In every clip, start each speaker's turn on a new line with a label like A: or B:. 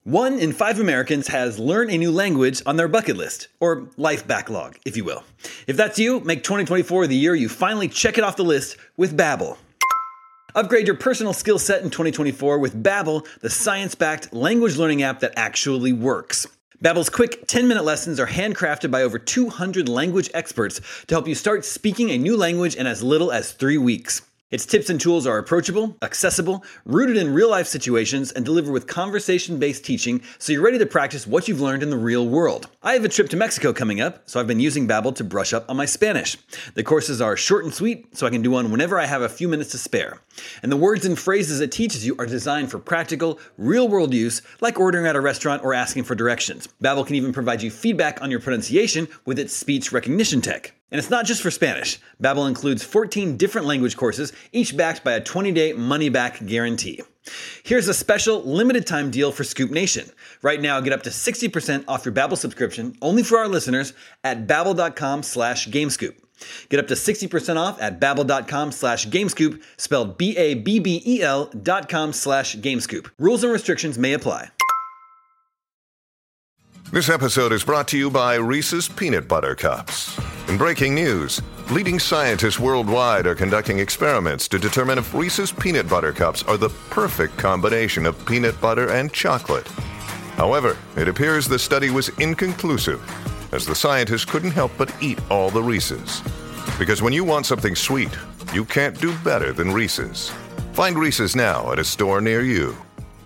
A: 1 in 5 Americans has learn a new language on their bucket list, or life backlog, if you will. If that's you, make 2024 the year you finally check it off the list with Babbel. Upgrade your personal skill set in 2024 with Babbel, the science-backed language learning app that actually works. Babbel's quick 10-minute lessons are handcrafted by over 200 language experts to help you start speaking a new language in as little as 3 weeks. Its tips and tools are approachable, accessible, rooted in real-life situations, and delivered with conversation-based teaching so you're ready to practice what you've learned in the real world. I have a trip to Mexico coming up, so I've been using Babbel to brush up on my Spanish. The courses are short and sweet, so I can do one whenever I have a few minutes to spare. And the words and phrases it teaches you are designed for practical, real-world use, like ordering at a restaurant or asking for directions. Babbel can even provide you feedback on your pronunciation with its speech recognition tech. And it's not just for Spanish. Babbel includes 14 different language courses, each backed by a 20-day money-back guarantee. Here's a special limited-time deal for Scoop Nation. Right now, get up to 60% off your Babbel subscription, only for our listeners, at babbel.com/gamescoop. Get up to 60% off at babbel.com/gamescoop, spelled BABBEL.com/gamescoop. Rules and restrictions may apply.
B: This episode is brought to you by Reese's Peanut Butter Cups. In breaking news, leading scientists worldwide are conducting experiments to determine if Reese's Peanut Butter Cups are the perfect combination of peanut butter and chocolate. However, it appears the study was inconclusive, as the scientists couldn't help but eat all the Reese's. Because when you want something sweet, you can't do better than Reese's. Find Reese's now at a store near you.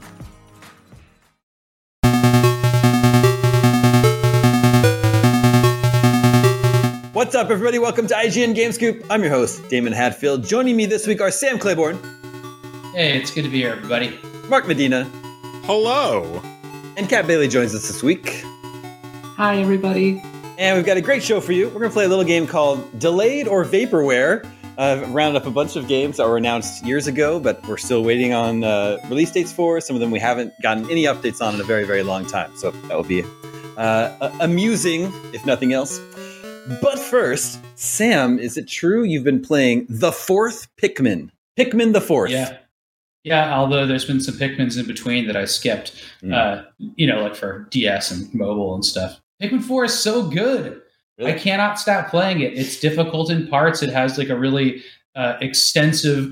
A: What's up, everybody? Welcome to IGN Gamescoop. I'm your host, Damon Hatfield. Joining me this week are Sam Claiborne.
C: Hey, it's good to be here, everybody.
A: Mark Medina.
D: Hello.
A: And Kat Bailey joins us this week.
E: Hi, everybody.
A: And we've got a great show for you. We're going to play a little game called Delayed or Vaporware. I've rounded up a bunch of games that were announced years ago, but we're still waiting on release dates for. Some of them we haven't gotten any updates on in a very, very long time. So that will be amusing, if nothing else. But first, Sam, is it true you've been playing the fourth Pikmin? Pikmin the fourth.
C: Yeah, although there's been some Pikmins in between that I skipped, like for DS and mobile and stuff. Pikmin 4 is so good. Really? I cannot stop playing it. It's difficult in parts. It has like a really extensive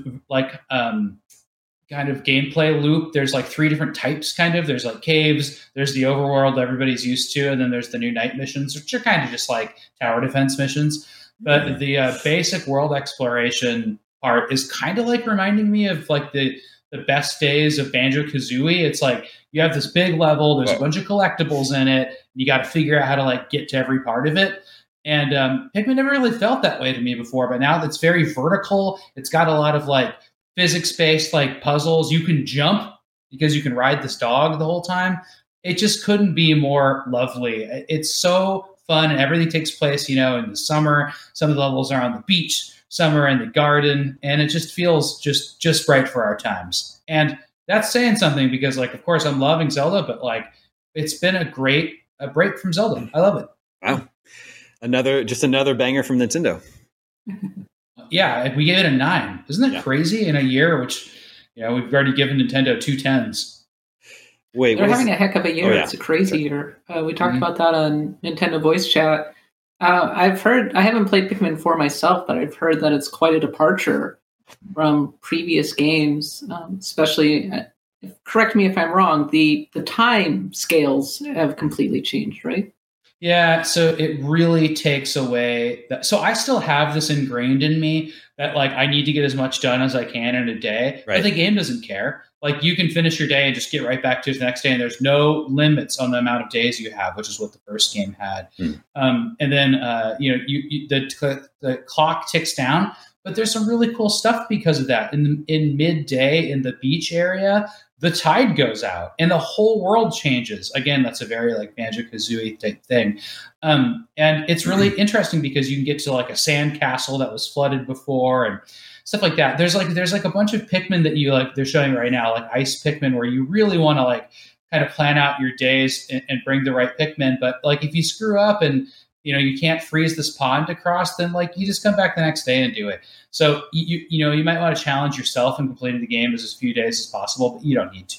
C: kind of gameplay loop. There's like 3 different types, kind of. There's like caves, there's the overworld everybody's used to, and then there's the new night missions, which are kind of just like tower defense missions. But the basic world exploration part is kind of like reminding me of like the best days of Banjo-Kazooie. It's like you have this big level, there's a bunch of collectibles in it, and you got to figure out how to like get to every part of it. And Pikmin never really felt that way to me before, but now it's very vertical. It's got a lot of like physics-based like puzzles. You can jump because you can ride this dog the whole time. It just couldn't be more lovely. It's so fun. Everything takes place, in the summer. Some of the levels are on the beach, some are in the garden, and it just feels just right for our times. And that's saying something because, like, of course, I'm loving Zelda, but like, it's been a break from Zelda. I love it.
A: Wow, another banger from Nintendo.
C: Yeah, we gave it a 9. Isn't that crazy in a year, which, we've already given Nintendo 2 10s.
A: Wait,
E: they're having a heck of a year.
A: Oh, yeah.
E: It's a crazy year. We talked about that on Nintendo Voice Chat. I've heard, I haven't played Pikmin 4 myself, but I've heard that it's quite a departure from previous games, especially, correct me if I'm wrong, the time scales have completely changed, right?
C: Yeah, so it really takes away that. So I still have this ingrained in me that like I need to get as much done as I can in a day. Right. But the game doesn't care. Like you can finish your day and just get right back to the next day, and there's no limits on the amount of days you have, which is what the first game had. And then the clock ticks down, but there's some really cool stuff because of that. In midday in the beach area, the tide goes out and the whole world changes. Again, that's a very like Banjo-Kazooie type thing. And it's really interesting because you can get to like a sand castle that was flooded before and stuff like that. There's like a bunch of Pikmin that you like, they're showing right now, like ice Pikmin, where you really want to like kind of plan out your days and bring the right Pikmin. But like if you screw up and you can't freeze this pond across, then like you just come back the next day and do it. So you might want to challenge yourself in completing the game as few days as possible, but you don't need to.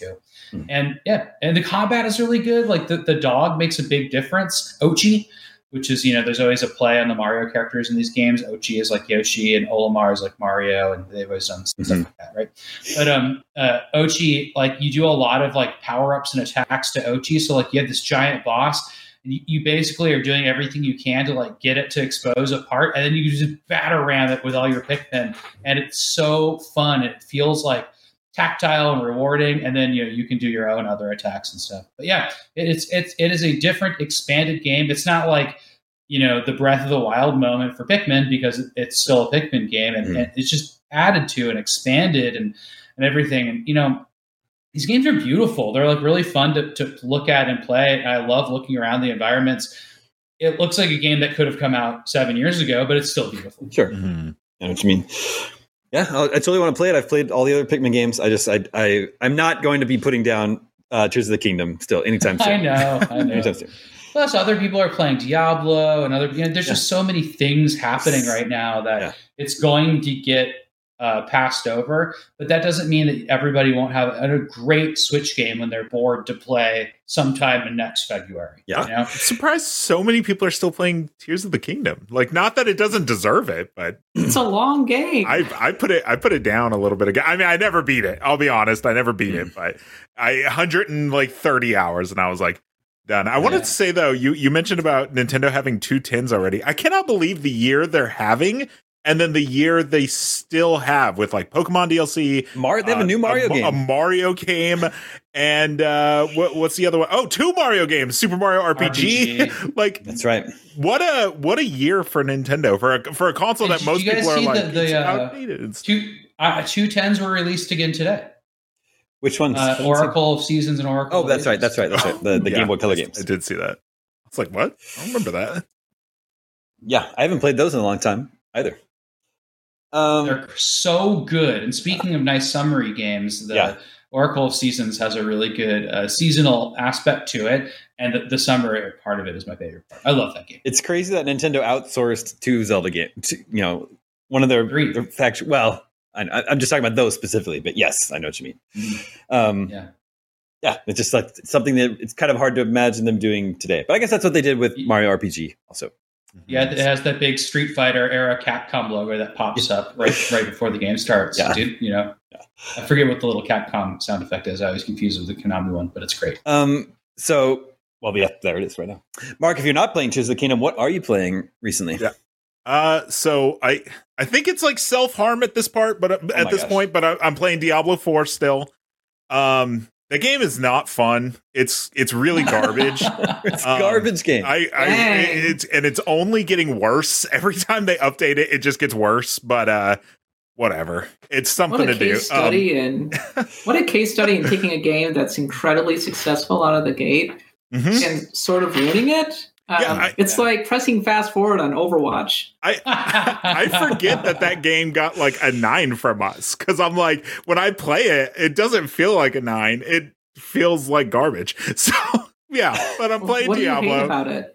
C: And and the combat is really good. Like the dog makes a big difference. Ochi, which is, there's always a play on the Mario characters in these games. Ochi is like Yoshi and Olimar is like Mario, and they've always done stuff like that, right? But Ochi, like you do a lot of like power-ups and attacks to Ochi. So like you have this giant boss, and you basically are doing everything you can to like get it to expose a part, and then you just batter ram it with all your Pikmin, and it's so fun. It feels like tactile and rewarding, and then you can do your own other attacks and stuff. But yeah, it is a different, expanded game. It's not like the Breath of the Wild moment for Pikmin, because it's still a Pikmin game, and it's just added to and expanded and everything. And these games are beautiful. They're like really fun to look at and play. I love looking around the environments. It looks like a game that could have come out 7 years ago, but it's still beautiful.
A: Sure. I know what you mean. Yeah, I totally want to play it. I've played all the other Pikmin games. I'm not going to be putting down Tears of the Kingdom still anytime soon.
C: I know.
A: Anytime soon.
C: Plus, other people are playing Diablo and other. There's just so many things happening right now that it's going to get passed over. But that doesn't mean that everybody won't have a great Switch game when they're bored to play sometime in next February.
D: Yeah, I'm surprised so many people are still playing Tears of the Kingdom. Like, not that it doesn't deserve it, but
E: it's a long game.
D: I put it down a little bit ago. I mean, I never beat it. I'll be honest, I never beat it, but 130 hours, and I was like, done. I wanted to say though, you mentioned about Nintendo having 2 tins already. I cannot believe the year they're having, and then the year they still have with like Pokemon DLC.
A: They have a new Mario game.
D: A Mario game, and what's the other one? Oh, 2 Mario games, Super Mario RPG. Like,
A: that's right.
D: What a year for Nintendo for a console that most people are like, it's outdated.
C: 2 tens were released again today.
A: Which ones?
C: Oracle of Seasons and Oracle.
A: Oh, that's right. The Game Boy Color games.
D: I did see that. It's like, what? I don't remember that.
A: Yeah, I haven't played those in a long time either.
C: They're so good. And speaking of nice summary games, the Oracle of Seasons has a really good seasonal aspect to it, and the summer part of it is my favorite part. I love that game.
A: It's crazy that Nintendo outsourced 2 Zelda games. One of their factions. Well, I'm just talking about those specifically, but yes, I know what you mean. Yeah, it's just like something that it's kind of hard to imagine them doing today. But I guess that's what they did with Mario RPG also.
C: Yeah, it has that big Street Fighter era Capcom logo that pops up right before the game starts.
A: Yeah.
C: Dude, I forget what the little Capcom sound effect is. I always confuse it with the Konami one, but it's great.
A: There it is right now. Mark, if you're not playing Tears of the Kingdom, what are you playing recently?
D: Yeah. So I think it's like self-harm at this part, but point, but I'm playing Diablo 4 still. The game is not fun. It's really garbage.
A: It's a garbage game.
D: It's only getting worse. Every time they update it, it just gets worse. But whatever. It's something to do.
E: What a case study in taking a game that's incredibly successful out of the gate and sort of ruining it. It's like pressing fast forward on Overwatch.
D: I forget that game got like a 9 from us, because I'm like, when I play it, it doesn't feel like a 9. It feels like garbage. So but I'm playing Diablo.
E: What do you hate about it?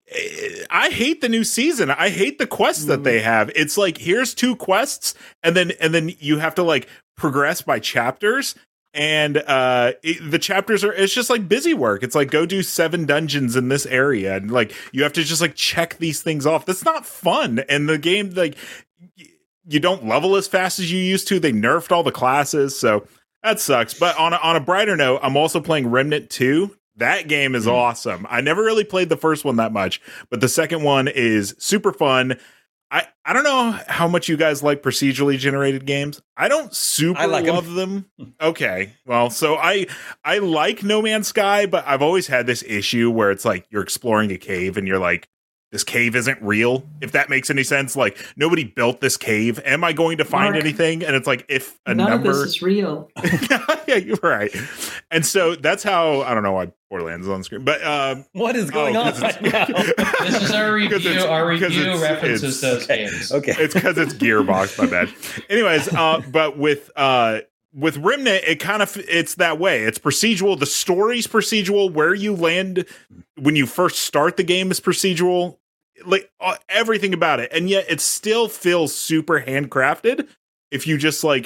D: I hate the new season. I hate the quests that they have. It's like, here's 2 quests, and then you have to like progress by chapters. And the chapters it's just like busy work. It's like, go do 7 dungeons in this area, and like you have to just like check these things off. That's not fun. And the game, like, you don't level as fast as you used to. They nerfed all the classes, so that sucks. But on a brighter note, I'm also playing Remnant 2. That game is awesome. I never really played the first one that much, but the second one is super fun. I don't know how much you guys like procedurally generated games. I don't love them. Okay. Well, so I like No Man's Sky, but I've always had this issue where it's like you're exploring a cave and you're like, this cave isn't real, if that makes any sense. Like, nobody built this cave. Am I going to find anything? And it's like, if a
E: none
D: number...
E: of this is real.
D: Yeah, you're right. And so that's how, I don't know why Borderlands is on screen, but
A: what is going on right now?
C: This is our review. Our review references those games.
A: Okay.
D: It's because it's Gearbox, my bad. Anyways, but with Remnant, it's that way. It's procedural. The story's procedural. Where you land when you first start the game is procedural. Like, everything about it. And yet it still feels super handcrafted if you just like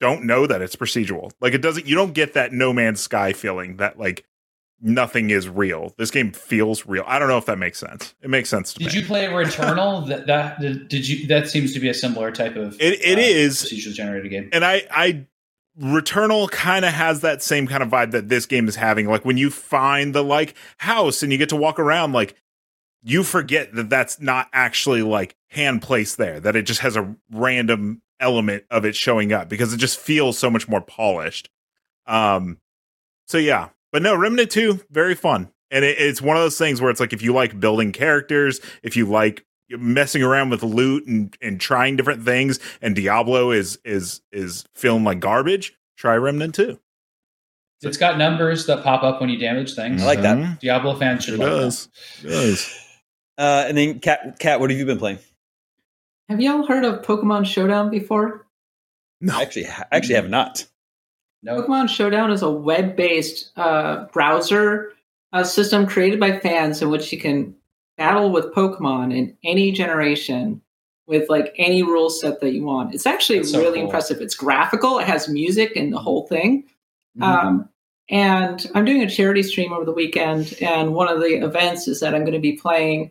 D: don't know that it's procedural. Like, you don't get that No Man's Sky feeling that like nothing is real. This game feels real. I don't know if that makes sense. It makes sense to me.
C: Did you play Returnal? That seems to be a similar type of
D: it is
C: procedurally generated game.
D: And I Returnal kind of has that same kind of vibe that this game is having. Like when you find the like house and you get to walk around, like you forget that that's not actually like hand placed there, that it just has a random element of it showing up because it just feels so much more polished. So yeah, but no, Remnant 2, very fun. And it's one of those things where it's like, if you like building characters, if you like messing around with loot and trying different things, and Diablo is feeling like garbage, try Remnant 2.
C: It's got numbers that pop up when you damage things.
A: I like that.
C: Diablo fans should
D: It
C: like
D: does.
C: that.
D: It does.
A: And then Kat, what have you been playing?
E: Have y'all heard of Pokemon Showdown before?
D: No.
A: I actually have not.
C: No.
E: Pokemon Showdown is a web-based browser system created by fans in which you can battle with Pokemon in any generation with like any rule set that you want. It's actually
C: That's so
E: really
C: cool.
E: impressive. It's graphical. It has music and the whole thing.
C: Mhm.
E: And I'm doing a charity stream over the weekend, and one of the events is that I'm going to be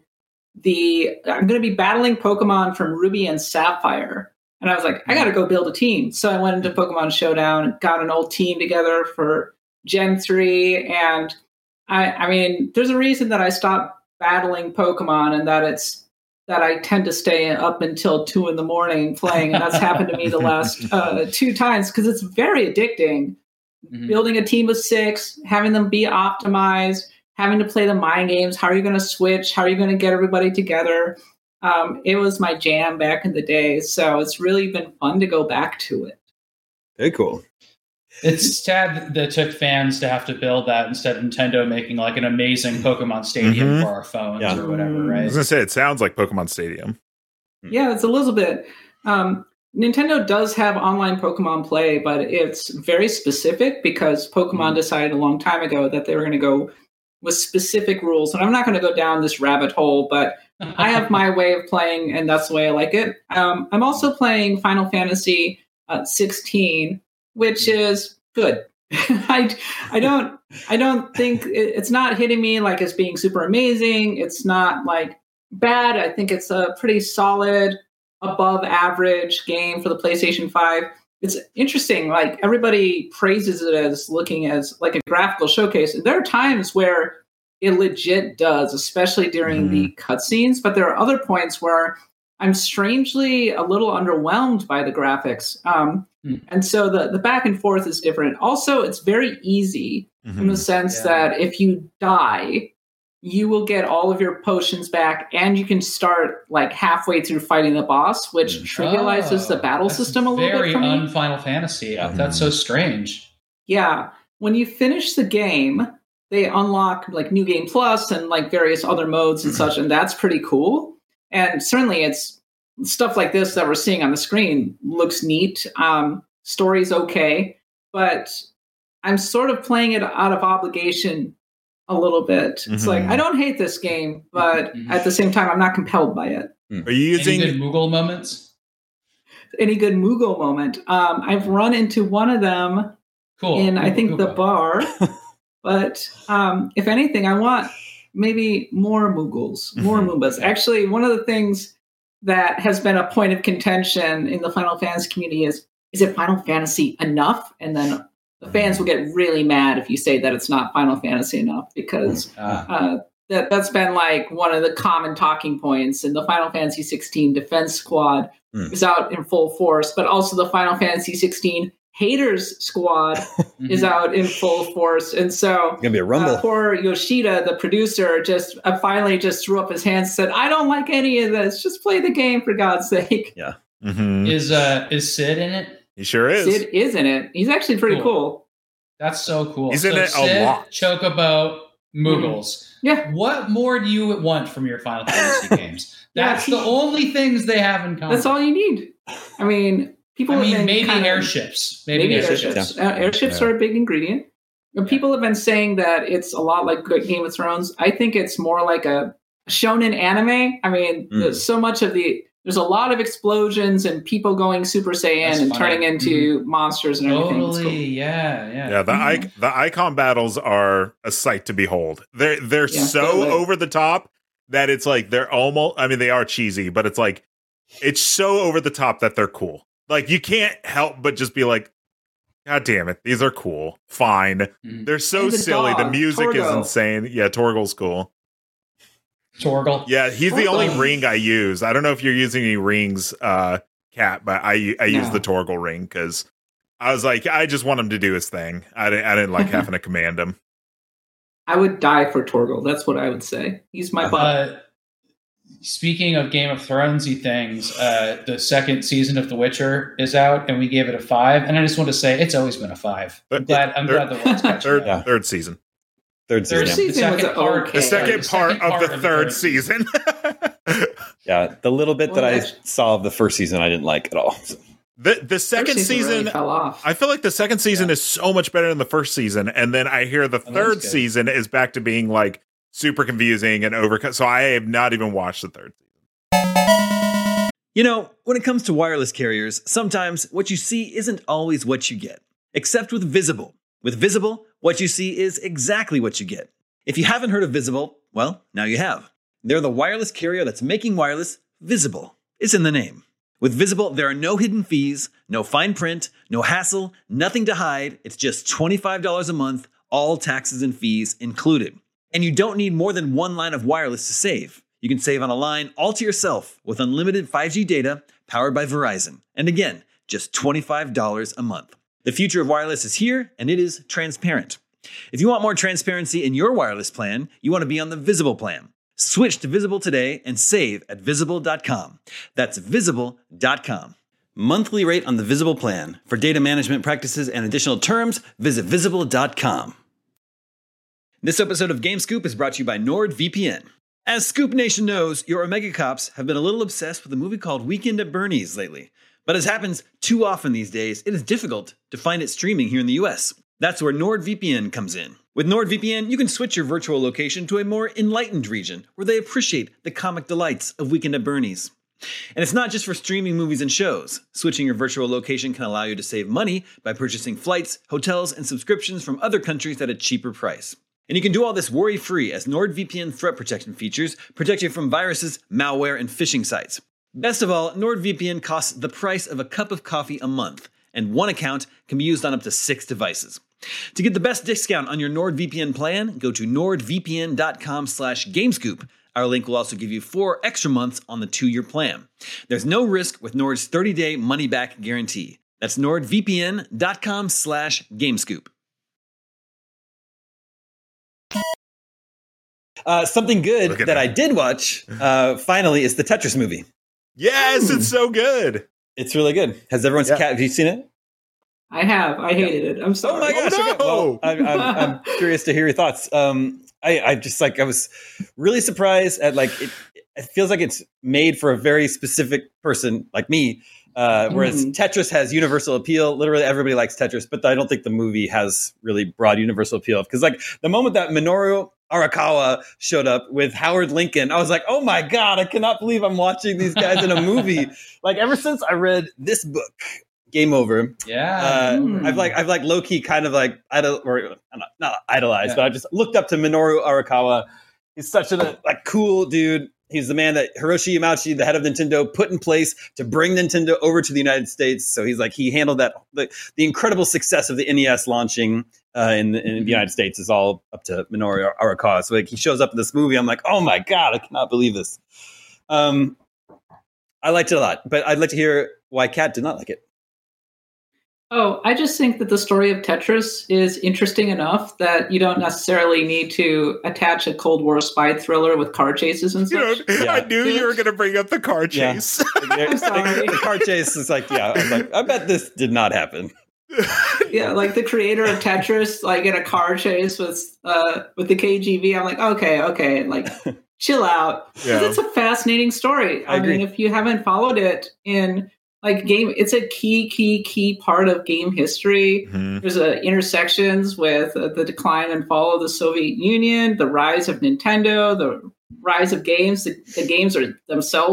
E: battling Pokemon from Ruby and Sapphire. And I was like, I got to go build a team. So I went into Pokemon Showdown, got an old team together for Gen 3. And I mean, there's a reason that I stopped battling Pokemon, and that I tend to stay up until 2 a.m. playing. And that's happened to me the last 2 times because it's very addicting.
C: Mhm.
E: Building a team of 6, having them be optimized, having to play the mind games. How are you going to switch? How are you going to get everybody together? It was my jam back in the day, so it's really been fun to go back to it.
A: Very cool.
C: It's sad that it took fans to have to build that instead of Nintendo making like an amazing Pokemon Stadium
D: Mhm.
C: for our phones
A: Yeah.
C: or whatever,
D: I
C: right?
D: was gonna say, it sounds like Pokemon Stadium.
E: Yeah, it's a little bit. Nintendo does have online Pokemon play, but it's very specific because Pokemon decided a long time ago that they were going to go with specific rules. And I'm not going to go down this rabbit hole, but I have my way of playing, and that's the way I like it. I'm also playing Final Fantasy 16, which is good. I don't think it's not hitting me like it's being super amazing. It's not like bad. I think it's a pretty solid, above average game for the PlayStation 5. It's interesting. Like everybody praises it as looking as like a graphical showcase. And there are times where it legit does, especially during the cutscenes. But there are other points where I'm strangely a little underwhelmed by the graphics. And so the back and forth is different. Also, it's very easy in the sense that if you die, you will get all of your potions back, and you can start like halfway through fighting the boss, which trivializes the battle system a little bit
C: Very
E: for me.
C: un-Final Fantasy. That's so strange.
E: Yeah. When you finish the game, they unlock like New Game Plus and like various other modes and such, and that's pretty cool. And certainly it's stuff like this that we're seeing on the screen looks neat. Story's okay, but I'm sort of playing it out of obligation a little bit. It's like, I don't hate this game, but at the same time, I'm not compelled by it.
D: Are you using
C: Any good Moogle moments?
E: Any good Moogle moment? I've run into one of them
C: Cool.
E: in, I think, the
C: Moogle.
E: bar. But if anything, I want maybe more Moogles, more Moombas. Actually, one of the things that has been a point of contention in the Final Fantasy community is it Final Fantasy enough? And then the fans will get really mad if you say that it's not Final Fantasy enough, because that's been like one of the common talking points. And the Final Fantasy 16 Defense Squad is out in full force, but also the Final Fantasy 16 Haters Squad is out in full force. And so
A: It's gonna be a rumble.
E: poor Yoshida, the producer, just finally just threw up his hands and said, I don't like any of this. Just play the game, for God's sake.
A: Yeah.
C: Is Sid in it?
D: He sure is.
E: Sid is in it. He's actually pretty cool.
C: That's so cool.
D: He's in it a
C: Sid,
D: lot.
C: Chocobo, Moogles.
E: Yeah.
C: What more do you want from your Final Fantasy games?
E: Yeah,
C: That's the only things they have in common.
E: That's all you need. I mean, people have been
C: maybe
E: kind of-
C: airships.
E: Maybe
C: airships.
E: airships. Airships are a big ingredient. And people have been saying that it's a lot like Game of Thrones. I think it's more like a shonen anime. I mean, so much of the there's a lot of explosions and people going Super Saiyan
C: That's
E: and
C: funny.
E: turning into monsters and everything. It's
C: Totally,
E: cool.
C: yeah.
D: The icon battles are a sight to behold. They're so
E: totally.
D: over the top that it's like they're almost. I mean, they are cheesy, but it's like it's so over the top that they're cool. Like you can't help but just be like, God damn it, these are cool. Fine, they're so
E: And the
D: silly. The
E: dog,
D: music is
E: Torgo.
D: insane. Yeah, Torgal's cool.
C: Torgal.
D: Yeah, he's the
E: Torgal.
D: only ring I use. I don't know if you're using any rings, Cat, but I use
E: No.
D: the Torgal ring because I was like, I just want him to do his thing. I didn't like having to command him.
E: I would die for Torgal. That's what I would say. He's my butt.
C: Speaking of Game of Thronesy things, the second season of The Witcher is out, and we gave it a 5. And I just want to say it's always been a 5. I'm glad the world's catching up.
D: Third season.
A: Third season.
E: Third season was okay.
D: The second
C: The
D: part
C: second
D: of the
C: part
D: third season.
A: Yeah, the little bit that I saw of the first season, I didn't like at all.
D: The second
E: First
D: season
E: really fell off.
D: I feel like the second season is so much better than the first season, and then I hear the
C: that's
D: third
C: good.
D: season is back to being like super confusing and overcut. So I have not even watched the third season.
A: You know, when it comes to wireless carriers, sometimes what you see isn't always what you get. Except with Visible. With Visible, what you see is exactly what you get. If you haven't heard of Visible, well, now you have. They're the wireless carrier that's making wireless visible. It's in the name. With Visible, there are no hidden fees, no fine print, no hassle, nothing to hide. It's just $25 a month, all taxes and fees included. And you don't need more than one line of wireless to save. You can save on a line all to yourself with unlimited 5G data powered by Verizon. And again, just $25 a month. The future of wireless is here, and it is transparent. If you want more transparency in your wireless plan, you want to be on the Visible plan. Switch to Visible today and save at Visible.com. That's Visible.com. Monthly rate on the Visible plan. For data management practices and additional terms, visit Visible.com. This episode of Game Scoop is brought to you by NordVPN. As Scoop Nation knows, your Omega Cops have been a little obsessed with a movie called Weekend at Bernie's lately. But as happens too often these days, it is difficult to find it streaming here in the US. That's where NordVPN comes in. With NordVPN, you can switch your virtual location to a more enlightened region where they appreciate the comic delights of Weekend at Bernie's. And it's not just for streaming movies and shows. Switching your virtual location can allow you to save money by purchasing flights, hotels, and subscriptions from other countries at a cheaper price. And you can do all this worry-free as NordVPN threat protection features protect you from viruses, malware, and phishing sites. Best of all, NordVPN costs the price of a cup of coffee a month, and one account can be used on up to 6 devices. To get the best discount on your NordVPN plan, go to nordvpn.com/gamescoop. Our link will also give you 4 extra months on the 2-year plan. There's no risk with Nord's 30-day money-back guarantee. That's nordvpn.com/gamescoop. Something good that I did watch, finally, is the Tetris movie.
D: Yes, it's so good.
A: It's really good. Has everyone's cat? Have you seen it?
E: I have. I hated it. I'm sorry.
A: Oh my gosh!
D: no!
A: Okay. Well, I'm curious to hear your thoughts. I just I was really surprised at it feels like it's made for a very specific person like me. Whereas Tetris has universal appeal. Literally everybody likes Tetris, but I don't think the movie has really broad universal appeal. Because the moment that Minoru Arakawa showed up with Howard Lincoln, I was like, oh my God, I cannot believe I'm watching these guys in a movie. Ever since I read this book, Game Over.
C: Yeah.
A: I've low key kind of not idolized, but I just looked up to Minoru Arakawa. He's such a cool dude. He's the man that Hiroshi Yamauchi, the head of Nintendo, put in place to bring Nintendo over to the United States. So he handled that. The incredible success of the NES launching in the United States is all up to Minoru Arakawa. So he shows up in this movie. I'm like, oh my God, I cannot believe this. I liked it a lot, but I'd like to hear why Kat did not like it.
E: Oh, I just think that the story of Tetris is interesting enough that you don't necessarily need to attach a Cold War spy thriller with car chases and such.
D: I knew you were going to bring up the car chase.
E: I'm sorry.
A: The car chase is I was like, I bet this did not happen.
E: Yeah, the creator of Tetris, in a car chase with the KGB. I'm like, okay, chill out.
D: Yeah.
E: It's a fascinating story. I mean, if you haven't followed it in it's a key part of game history.
D: Mm-hmm.
E: There's intersections with the decline and fall of the Soviet Union, the rise of Nintendo, the rise of games. The games are themselves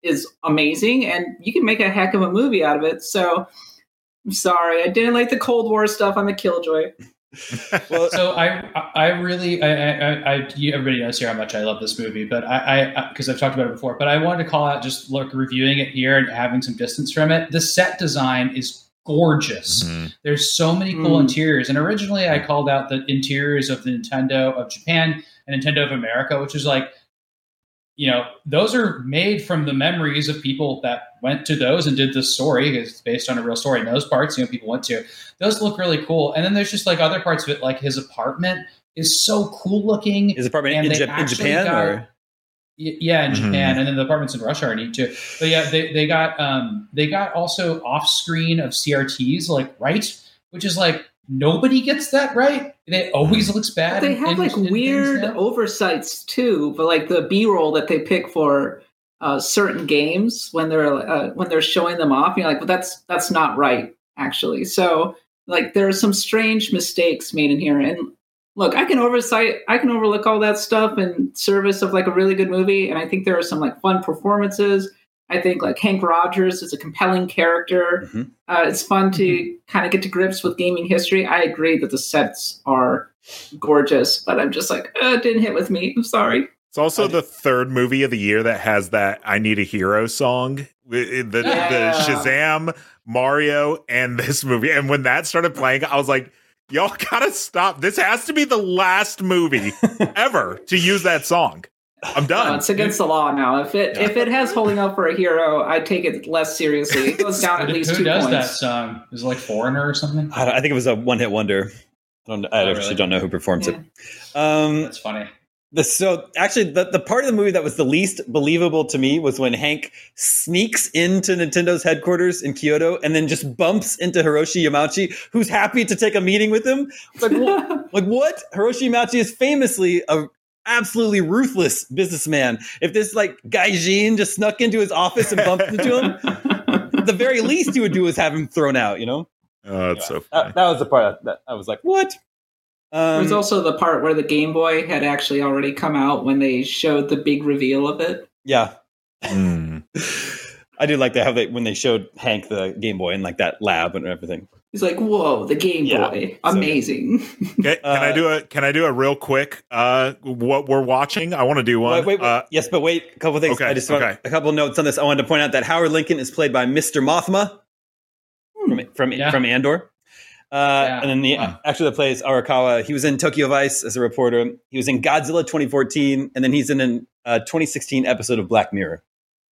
E: is amazing, and you can make a heck of a movie out of it. So I'm sorry, I didn't like the Cold War stuff. I'm a killjoy.
C: Well, so I really, everybody knows here how much I love this movie, but because I've talked about it before, but I wanted to call out, just reviewing it here and having some distance from it. The set design is gorgeous. Mm-hmm. There's so many cool interiors. And originally I called out the interiors of the Nintendo of Japan and Nintendo of America, which is like, those are made from the memories of people that went to those and did the story. It's based on a real story. And those parts, people went to. Those look really cool. And then there's just like other parts of it, like his apartment is so cool looking.
A: His apartment in Japan? Or?
C: Yeah, in Japan. And then the apartments in Russia are neat too. But yeah, they got also off screen of CRTs, like, right? Which is like, nobody gets that right. It always looks bad.
E: But they have like weird oversights too, but like the B-roll that they pick for certain games when they're showing them off, you're like, well, that's not right, actually. So like there are some strange mistakes made in here. And look, I can overlook all that stuff in service of like a really good movie. And I think there are some like fun performances. I think like Hank Rogers is a compelling character. Mm-hmm. It's fun to kind of get to grips with gaming history. I agree that the sets are gorgeous, but I'm just like, it didn't hit with me. I'm sorry.
D: It's also the third movie of the year that has that "I Need a Hero" song. The Shazam, Mario, and this movie. And when that started playing, I was like, y'all gotta stop. This has to be the last movie ever to use that song. I'm done.
E: No, it's against the law now. If it has "Holding Out for a Hero," I take it less seriously. It goes down at least 2 points.
C: Who does that song? Is it like Foreigner or something?
A: I think it was a one-hit wonder. I actually don't know who performs it.
C: That's funny.
A: So actually, the part of the movie that was the least believable to me was when Hank sneaks into Nintendo's headquarters in Kyoto and then just bumps into Hiroshi Yamauchi, who's happy to take a meeting with him. It's like, like what? Hiroshi Yamauchi is famously a absolutely ruthless businessman. If this like gaijin just snuck into his office and bumped into him, the very least he would do is have him thrown out.
D: Oh, that's so funny.
A: That was the part that I was like, what?
E: There's also the part where the Game Boy had actually already come out when they showed the big reveal of it.
A: Yeah. I do like that when they showed Hank the Game Boy in like that lab and everything.
E: He's like, "Whoa, the Game Boy, amazing!"
D: Can I do a real quick what we're watching? I want to do one.
A: Wait, yes, but wait, a couple things.
D: Okay,
A: I just want a couple of notes on this. I wanted to point out that Howard Lincoln is played by Mr. Mothma from Andor. And then the actor that plays Arakawa, he was in Tokyo Vice as a reporter. He was in Godzilla 2014, and then he's in a 2016 episode of Black Mirror.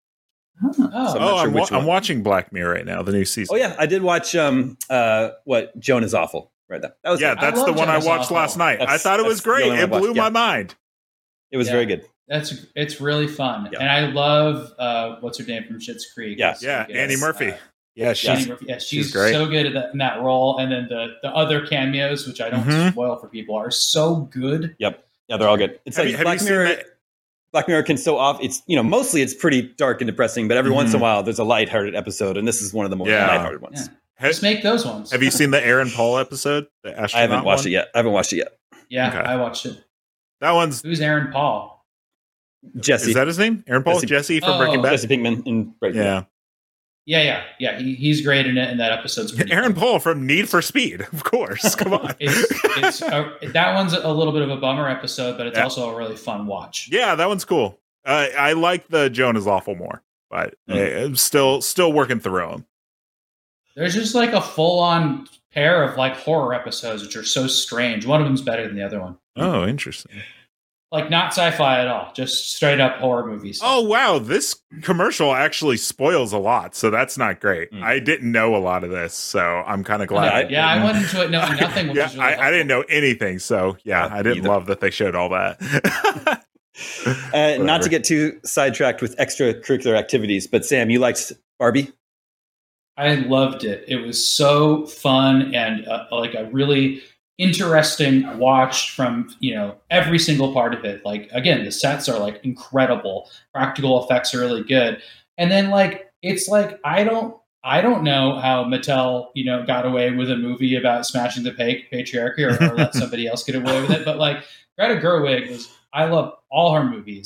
D: I'm watching Black Mirror right now, the new season.
A: Oh yeah, I did watch Joan is Awful. Right, that was
D: that's the one I watched last night. I thought it was great. It blew my mind.
A: It was very good.
C: It's really fun, and I love what's her name from Schitt's Creek.
D: Annie Murphy.
C: She's great. So good in that role, and then the other cameos, which I don't spoil for people, are so good.
A: Yep, yeah, they're all good. It's like Black Mirror. Black Mirror can it's mostly it's pretty dark and depressing, but every once in a while there's a lighthearted episode, and this is one of the more lighthearted ones.
C: Yeah. Just make those ones.
D: Have you seen the Aaron Paul episode?
A: I haven't watched it yet.
C: Yeah, okay. I watched it.
D: That one's
C: who's Aaron Paul?
A: Jesse.
D: Is that his name? Aaron Paul? Jesse from Breaking Bad.
A: Jesse Pinkman in Breaking Bad.
C: Yeah. He's great in it, and that episode's pretty
D: Aaron Paul from Need for Speed, of course. Come on.
C: That one's a little bit of a bummer episode, but it's also a really fun watch.
D: Yeah, that one's cool. I like the Joan is Awful more, but I'm still working through them.
C: There's just like a full-on pair of like horror episodes, which are so strange. One of them's better than the other one.
D: Oh, interesting.
C: Like not sci-fi at all, just straight up horror movies.
D: Oh wow, this commercial actually spoils a lot, so that's not great. I didn't know a lot of this, so I'm kind of glad.
C: I went into it knowing nothing. Which was really
D: I didn't know anything, so I didn't love that they showed all that.
A: Not to get too sidetracked with extracurricular activities, but Sam, you liked Barbie?
C: I loved it. It was so fun and like a really interesting watch from every single part of it. Like again, the sets are like incredible, practical effects are really good, and then like it's like I don't know how Mattel got away with a movie about smashing the patriarchy or let somebody else get away with it, but like Greta Gerwig I love all her movies,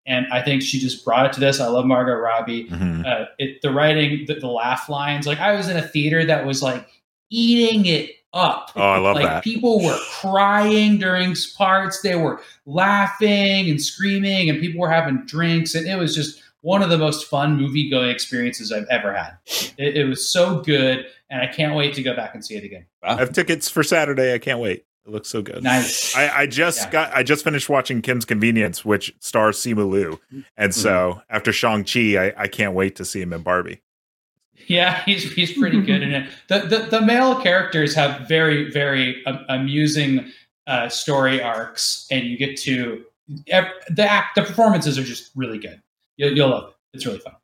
C: And I think she just brought it to this. I love Margot Robbie.
D: Mhm.
C: The writing, the laugh lines. Like I was in a theater that was like eating it up.
D: Oh, I love
C: like
D: that.
C: people were crying during parts. They were laughing and screaming, and people were having drinks, and it was just one of the most fun movie-going experiences I've ever had. It was so good, and I can't wait to go back and see it again.
D: I have tickets for Saturday. I can't wait. It looks so good.
C: Nice.
D: I just finished watching Kim's Convenience, which stars Simu Liu, and so after Shang-Chi, I can't wait to see him in Barbie.
C: Yeah, he's pretty good in it. The male characters have very, very amusing story arcs, and you get to the performances are just really good. You'll love it. It's really fun.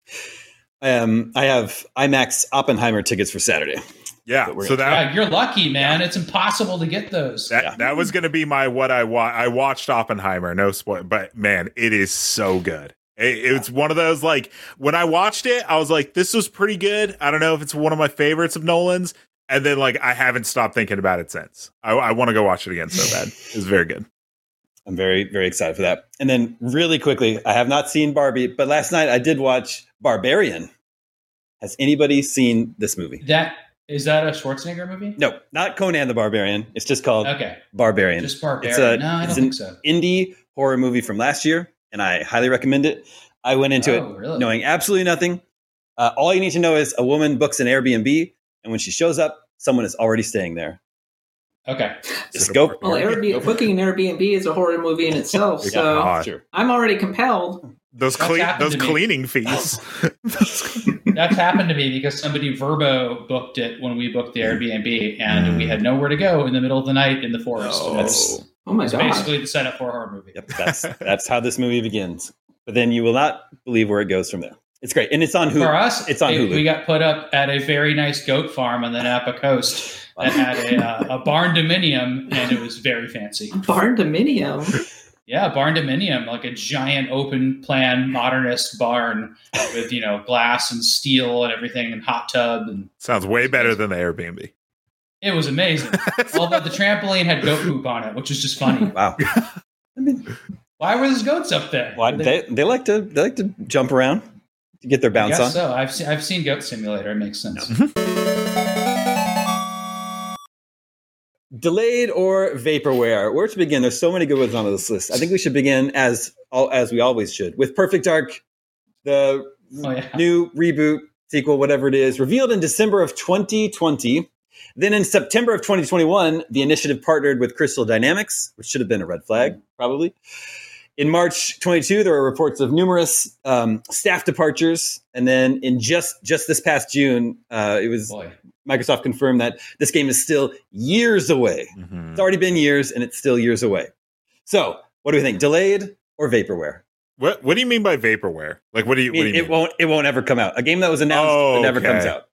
D: Yeah.
A: I have IMAX Oppenheimer tickets for Saturday.
D: Yeah, so
C: you're lucky, man. It's impossible to get those.
D: That was going to be my I watched Oppenheimer, no spoil, but man, it is so good. It's one of those, like, when I watched it, I was like, this was pretty good. I don't know if it's one of my favorites of Nolan's. And then, like, I haven't stopped thinking about it since. I want to go watch it again so bad. It was very good.
A: I'm very, very excited for that. And then really quickly, I have not seen Barbie, but last night I did watch Barbarian. Has anybody seen this movie?
C: Is that a Schwarzenegger movie?
A: No, not Conan the Barbarian. It's just called
C: Okay.
A: Barbarian.
C: Just Barbarian. No, I don't think so.
A: Indie horror movie from last year, and I highly recommend it. I went into it
C: really?
A: knowing absolutely nothing. All you need to know is a woman books an Airbnb, and when she shows up, someone is already staying there.
C: Okay.
A: Just go.
E: Well, booking an Airbnb is a horror movie in itself, so
A: Sure.
E: I'm already compelled.
D: Those cleaning fees.
C: That's happened to me because somebody Verbo booked it when we booked the Airbnb, and we had nowhere to go in the middle of the night in the forest.
E: Oh my
C: It's
E: god!
C: basically the setup for a horror movie.
A: Yep, that's how this movie begins. But then you will not believe where it goes from there. It's great, and it's on Hulu.
C: For us,
A: it's on Hulu.
C: We got put up at a very nice goat farm on the Napa coast that had a barn dominium, and it was very fancy.
E: Barn dominium.
C: Yeah, barn dominium, like a giant open plan modernist barn with glass and steel and everything, and hot tub. And
D: sounds way better than the Airbnb.
C: It was amazing. Although the trampoline had goat poop on it, which was just funny.
A: Wow. I mean,
C: why were those goats up there?
A: Why, they like to jump around to get their bounce on.
C: So I've seen Goat Simulator. It makes sense.
A: Delayed or vaporware? Where to begin? There's so many good ones on this list. I think we should begin as we always should with Perfect Dark, the new reboot, sequel, whatever it is, revealed in December of 2020. Then in September of 2021, the initiative partnered with Crystal Dynamics, which should have been a red flag, probably. In March 22, there were reports of numerous staff departures. And then in just this past June, Microsoft confirmed that this game is still years away. Mm-hmm. It's already been years, and it's still years away. So what do we think? Delayed or vaporware?
D: What do you mean by vaporware? Like, what do you mean?
A: It won't ever come out. A game that was announced but never comes out.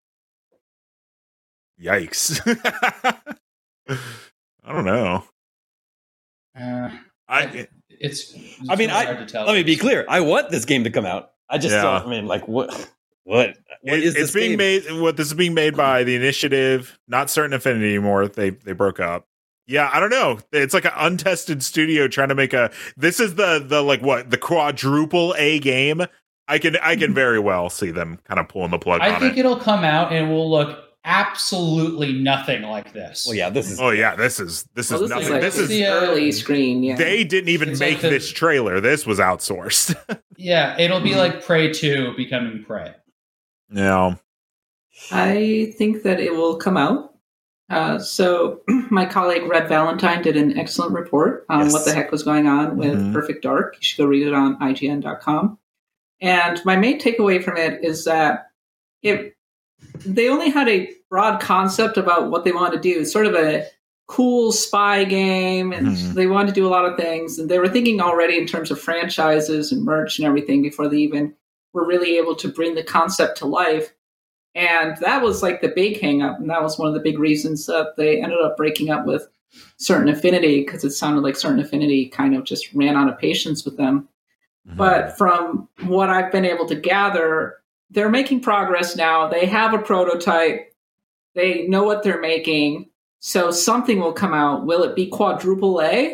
D: Yikes. I don't know.
A: Let me be clear. I want this game to come out. I just don't. I mean, like, what is this
D: being
A: game?
D: made? What this is being made by the Initiative, not Certain Affinity anymore. They broke up. Yeah, I don't know. It's like an untested studio trying to make this is the quadruple A game. I can very well see them kind of pulling the plug on it.
C: I think it'll come out and will look absolutely nothing like this.
A: Well, yeah, this is
D: nothing.
E: Like
D: this is
E: the early screen. Yeah,
D: they didn't even make this trailer. This was outsourced.
C: Yeah, it'll be like Prey 2 becoming Prey.
D: Yeah,
E: I think that it will come out. So my colleague Red Valentine did an excellent report on what the heck was going on with Perfect Dark. You should go read it on IGN.com. And my main takeaway from it is that they only had a broad concept about what they wanted to do. It's sort of a cool spy game, and they wanted to do a lot of things. And they were thinking already in terms of franchises and merch and everything before they even were really able to bring the concept to life. And that was like the big hang up. And that was one of the big reasons that they ended up breaking up with Certain Affinity, because it sounded like Certain Affinity kind of just ran out of patience with them. But from what I've been able to gather, they're making progress now. They have a prototype. They know what they're making. So something will come out. Will it be quadruple A?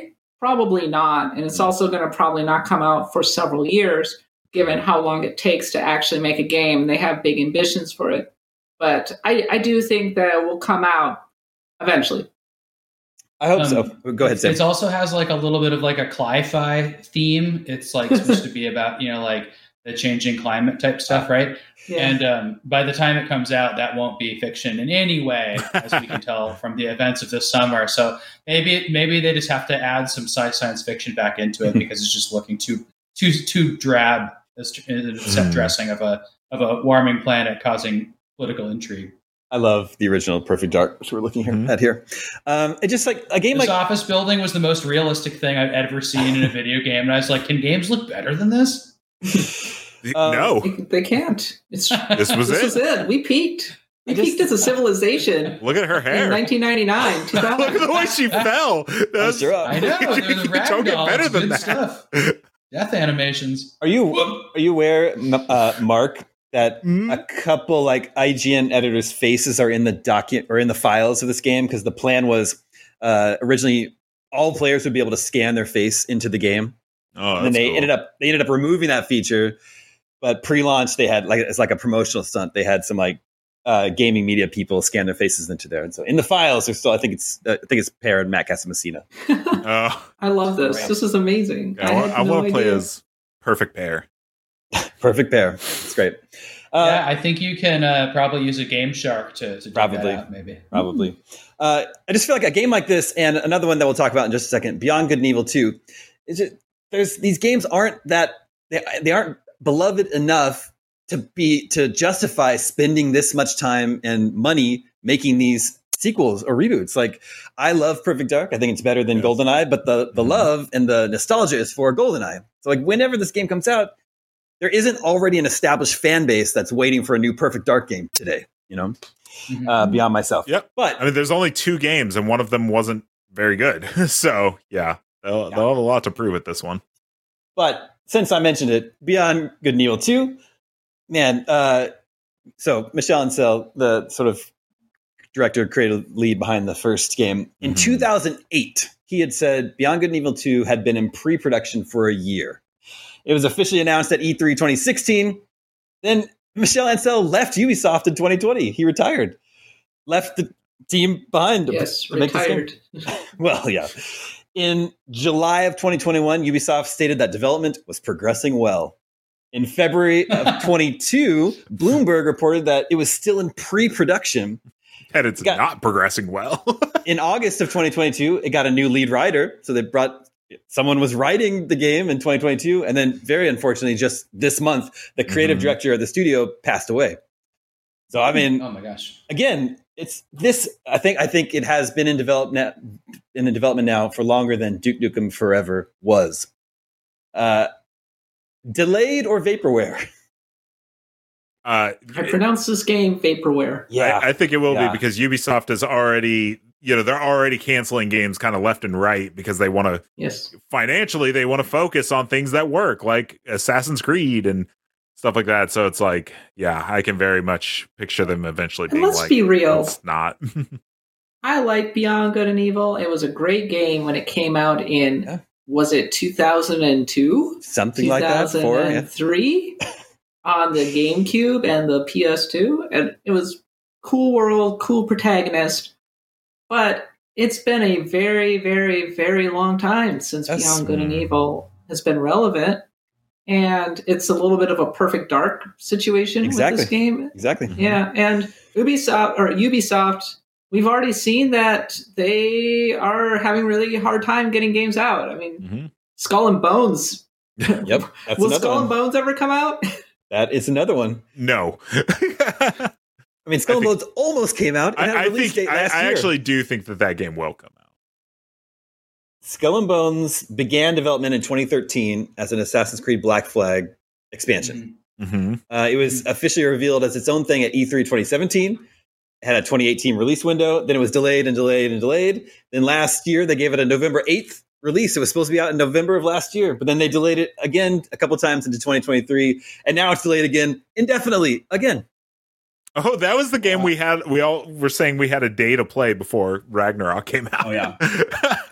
E: Probably not. And it's also going to probably not come out for several years, given how long it takes to actually make a game. They have big ambitions for it. But I do think that it will come out eventually.
A: I hope so. Go ahead, Sam.
C: It also has like a little bit of like a cli-fi theme. It's like supposed to be about, like the changing climate type stuff, right?
E: Yeah.
C: And by the time it comes out, that won't be fiction in any way, as we can tell from the events of this summer. So maybe they just have to add some science fiction back into it because it's just looking too drab as set dressing of a warming planet causing political intrigue.
A: I love the original Perfect Dark, which we're looking at here. It just like a game
C: this
A: like
C: office building was the most realistic thing I've ever seen in a video game, and I was like, can games look better than this?
D: No,
E: they can't.
D: This
E: This was it. We peaked. We peaked as a civilization.
D: Look at her hair.
E: In 1999, 2000.
D: Look at the way she fell. That's,
C: I know. They're the rag
D: don't get
C: dolls,
D: better than
C: good
D: that.
C: Stuff. Death animations.
A: Are you aware, Mark, that a couple like IGN editors' faces are in the document or in the files of this game? Because the plan was originally all players would be able to scan their face into the game.
D: Oh,
A: and then they
D: cool.
A: ended up removing that feature. But pre-launch, they had it's like a promotional stunt. They had some like gaming media people scan their faces into there, and so in the files, there's still I think it's Pear and Matt Casamassina.
E: I love this. This is amazing.
D: Yeah, I want to play as Perfect Pear.
A: Perfect Pear. It's great.
C: Yeah, I think you can probably use a Game Shark to
A: probably
C: that out, maybe.
A: Probably. I just feel like a game like this, and another one that we'll talk about in just a second, Beyond Good and Evil 2. There's these games aren't they aren't beloved enough to justify spending this much time and money making these sequels or reboots. Like, I love Perfect Dark. I think it's better than GoldenEye, but the love and the nostalgia is for GoldenEye. So like whenever this game comes out, there isn't already an established fan base that's waiting for a new Perfect Dark game today, beyond myself.
D: Yep.
A: But
D: I mean, there's only 2 games and one of them wasn't very good. So yeah, they'll have a lot to prove with this one.
A: But since I mentioned it, Beyond Good and Evil 2, man, so Michel Ancel, the sort of director, creative lead behind the first game, in 2008, he had said Beyond Good and Evil 2 had been in pre-production for a year. It was officially announced at E3 2016. Then Michel Ancel left Ubisoft in 2020. He retired. Left the team behind.
E: Yes,
A: to make this game.
E: retired.
A: Well, yeah. In July of 2021, Ubisoft stated that development was progressing well. In February of 22, Bloomberg reported that it was still in pre-production.
D: And it's not progressing well.
A: In August of 2022, it got a new lead writer. So someone was writing the game in 2022. And then very unfortunately, just this month, the creative director of the studio passed away. So, I mean,
C: oh my gosh.
A: Again, it's this. I think it has been in development now for longer than Duke Nukem Forever was. Delayed or vaporware?
E: I pronounce this game vaporware.
A: Yeah,
D: I think it will be because Ubisoft is already, they're already canceling games kind of left and right because they want to, financially, they want to focus on things that work, like Assassin's Creed and stuff like that. So it's like, I can very much picture them eventually being
E: let's be real.
D: It's not.
E: I like Beyond Good and Evil. It was a great game when it came out in, was it 2002?
A: Something like that.
E: 2003 on the GameCube and the PS2. And it was cool world, cool protagonist. But it's been a very, very, very long time since Beyond Good and Evil has been relevant. And it's a little bit of a Perfect Dark situation with this game.
A: Exactly.
E: Yeah, and Ubisoft, we've already seen that they are having really hard time getting games out. I mean, Skull and Bones.
A: Yep. That's
E: Will Skull and Bones ever come out?
A: That is another one.
D: No.
A: I mean, Skull and Bones almost came out.
D: I actually do think that game will come out.
A: Skull and Bones began development in 2013 as an Assassin's Creed Black Flag expansion. It was officially revealed as its own thing at E3 2017. It had a 2018 release window. Then it was delayed and delayed and delayed. Then last year, they gave it a November 8th release. It was supposed to be out in November of last year, but then they delayed it again a couple times into 2023. And now it's delayed again indefinitely again.
D: Oh, that was the game we had. We all were saying we had a day to play before Ragnarok came out.
A: Oh, yeah.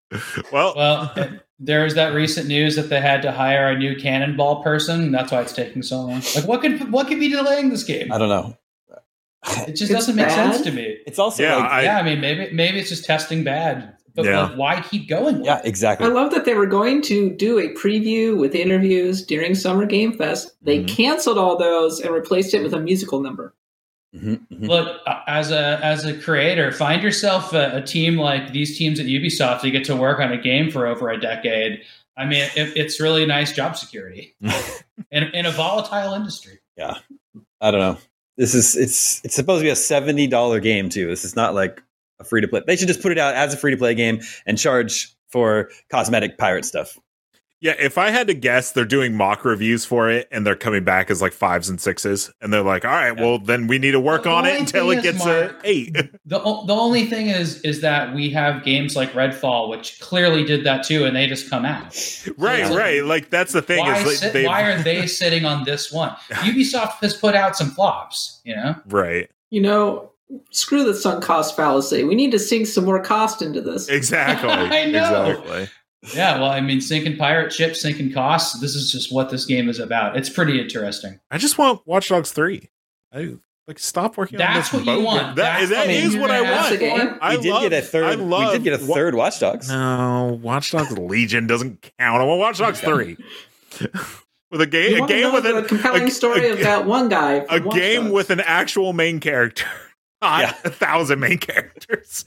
C: Well, there's that recent news that they had to hire a new Cannonball person. That's why it's taking so long. Like, what could be delaying this game?
A: I don't know.
C: It just doesn't make sense to me.
A: It's also
C: I mean, maybe it's just testing bad. But like, why keep going with it?
A: Exactly.
E: I love that they were going to do a preview with interviews during Summer Game Fest. They canceled all those and replaced it with a musical number.
C: Look, as a creator, find yourself a team like these teams at Ubisoft. You get to work on a game for over a decade. I mean, it's really nice job security in a volatile industry.
A: Yeah, I don't know. It's supposed to be a $70 game too. This is not like a free to play. They should just put it out as a free to play game and charge for cosmetic pirate stuff.
D: Yeah, if I had to guess, they're doing mock reviews for it, and they're coming back as like 5s and 6s, and they're like, "All right, well, then we need to work on it until it gets an 8."
C: The only thing is that we have games like Redfall, which clearly did that too, and they just come out.
D: Right. Like that's the thing.
C: Why are they sitting on this one? Ubisoft has put out some flops,
D: Right.
E: Screw the sunk cost fallacy. We need to sink some more cost into this.
D: Exactly.
C: I know.
D: Exactly.
C: Yeah, well, I mean, sinking pirate ships, sinking costs. This is just what this game is about. It's pretty interesting.
D: I just want Watch Dogs 3. Stop working on this.
C: That's what you want.
D: That is what I want.
A: We did get a third Watch Dogs.
D: No, Watch Dogs Legion doesn't count. I want Watch Dogs 3. With a game with
E: a compelling story of that one guy.
D: A game with an actual main character. Not 1,000 main characters.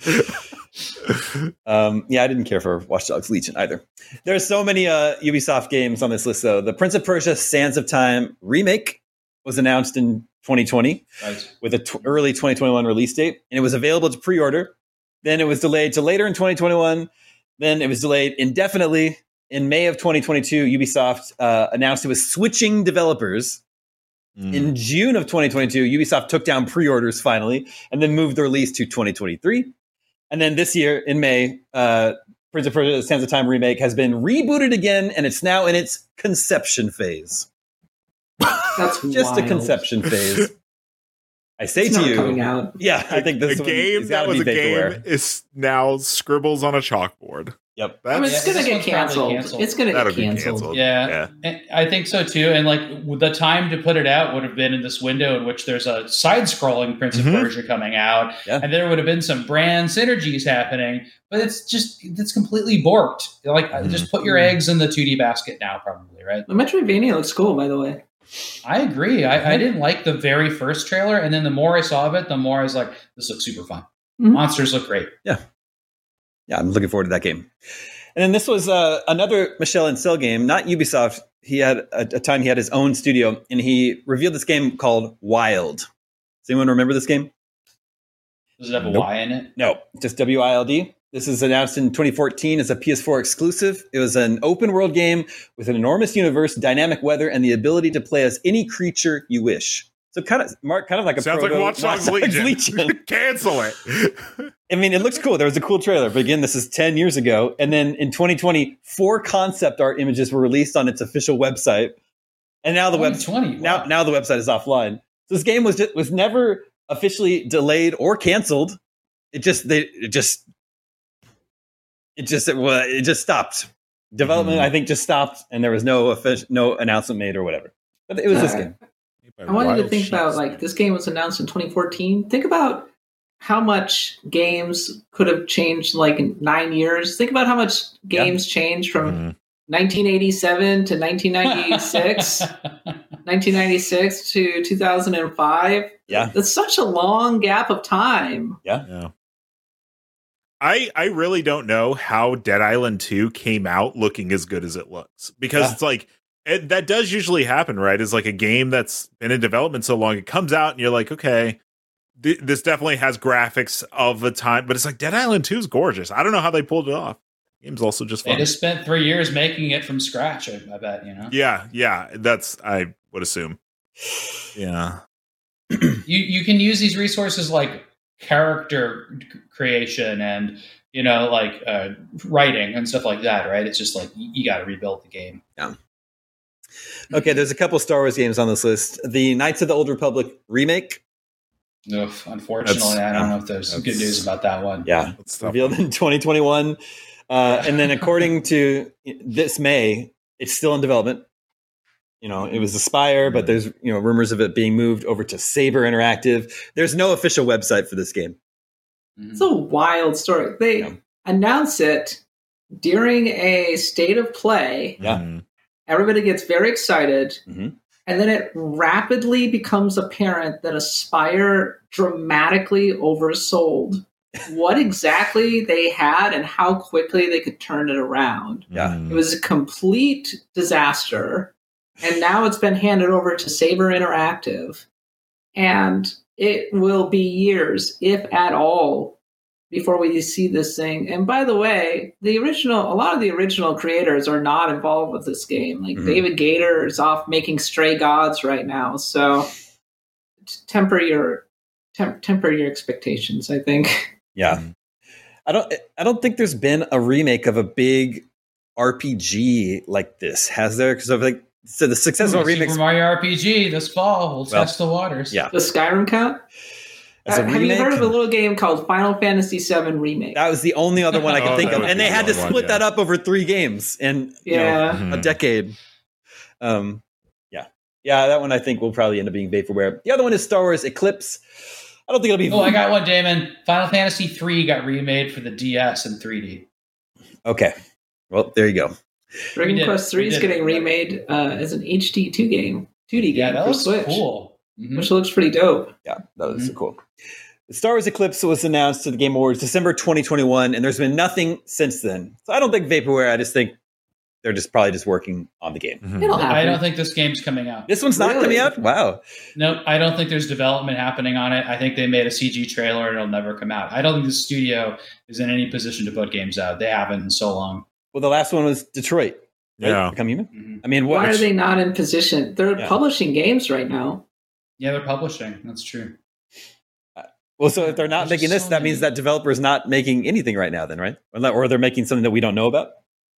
A: I didn't care for Watch Dogs Legion either. There's so many Ubisoft games on this list, though. The Prince of Persia: Sands of Time remake was announced in 2020 with an early 2021 release date, and it was available to pre-order. Then it was delayed to later in 2021. Then it was delayed indefinitely. In May of 2022, Ubisoft announced it was switching developers. In June of 2022, Ubisoft took down pre-orders finally, and then moved the release to 2023. And then this year, in May, Prince of Persia: Sands of Time remake has been rebooted again, and it's now in its conception phase.
E: That's
A: just
E: wild.
A: A conception phase. I say
E: it's
A: to you,
E: coming out.
A: Yeah, I think this
D: game that was a game is now scribbles on a chalkboard.
A: Yep.
E: It's going to get canceled. It's going to get canceled.
C: Yeah. I think so too. And like the time to put it out would have been in this window in which there's a side-scrolling Prince of Persia coming out, and there would have been some brand synergies happening. But it's completely borked. Like just put your eggs in the 2D basket now, probably, right?
E: The Metroidvania looks cool, by the way.
C: I agree. I didn't like the very first trailer, and then the more I saw of it, the more I was like, this looks super fun. Monsters look great.
A: Yeah, I'm looking forward to that game. And then this was another Michel Ancel game, not Ubisoft. He had a time he had his own studio, and he revealed this game called Wild. Does anyone remember this game?
C: Does it have a Y in it?
A: No, just WILD. This is announced in 2014 as a PS4 exclusive. It was an open world game with an enormous universe, dynamic weather, and the ability to play as any creature you wish. So kind of like a
D: sounds like Watch Dogs Legion. Cancel it.
A: I mean, it looks cool. There was a cool trailer, but again, this is 10 years ago. And then in 2020, 4 concept art images were released on its official website, and now the now the website is offline. So this game was never officially delayed or canceled. It just stopped. Development, I think, just stopped, and there was no announcement made or whatever. But it was this game.
E: I wanted to think about, like, this game was announced in 2014. Think about how much games could have changed, like, in 9 years. Think about how much games changed from 1987 to 1996, 1996 to 2005.
A: Yeah.
E: That's such a long gap of time.
A: Yeah.
D: I really don't know how Dead Island 2 came out looking as good as it looks, because it's like, that does usually happen, right? It's like a game that's been in development so long, it comes out and you're like, okay, this definitely has graphics of the time, but it's like Dead Island 2 is gorgeous. I don't know how they pulled it off. The game's also just fun.
C: They just spent 3 years making it from scratch, I bet,
D: Yeah, that's, I would assume. Yeah.
C: You can use these resources like character creation and, writing and stuff like that, right? It's just like, you got to rebuild the game.
A: Yeah. Okay, there's a couple Star Wars games on this list. The Knights of the Old Republic remake.
C: Unfortunately, I don't know if there's good news about that one.
A: Yeah, it's revealed in 2021. And then according to this May, it's still in development. It was Aspire, but there's rumors of it being moved over to Saber Interactive. There's no official website for this game.
E: It's a wild story. They announce it during a state of play.
A: Yeah.
E: Everybody gets very excited.
A: Mm-hmm.
E: And then it rapidly becomes apparent that Aspire dramatically oversold what exactly they had and how quickly they could turn it around.
A: Yeah.
E: It was a complete disaster. And now it's been handed over to Saber Interactive. And it will be years, if at all, before we see this thing. And by the way, a lot of the original creators are not involved with this game. Like David Gator is off making Stray Gods right now. So temper your expectations, I think.
A: Yeah. I don't think there's been a remake of a big RPG like this, has there? Because the successful remix,
C: Super Mario RPG this fall will test the waters.
A: Yeah.
E: The Skyrim count? Have you heard of a little game called Final Fantasy VII Remake?
A: That was the only other one I could think of. And they had to split that up over 3 games and a decade. Yeah, that one I think will probably end up being Vaporware. The other one is Star Wars Eclipse. I don't think it'll be...
C: Oh, I got one, Damon. Final Fantasy III got remade for the DS in 3D.
A: Okay. Well, there you go.
E: Dragon Quest III is getting remade as an HD 2D game
C: that
E: for
C: looks
E: Switch.
C: Cool.
E: Which looks pretty dope.
A: Yeah, that was cool. Star Wars Eclipse was announced to the Game Awards December 2021, and there's been nothing since then. So I don't think Vaporware. I just think they're probably working on the game.
E: It'll happen.
C: I don't think this game's coming out.
A: This one's not coming out? Wow.
C: No, I don't think there's development happening on it. I think they made a CG trailer and it'll never come out. I don't think the studio is in any position to put games out. They haven't in so long.
A: Well, the last one was Detroit. Right?
D: Yeah.
A: Become Human?
C: Mm-hmm.
A: I mean,
E: why are they not in position? They're publishing games right now.
C: Yeah, they're publishing. That's true.
A: Well, so if they're not making this, that means that developer is not making anything right now then, right? Or they're making something that we don't know about?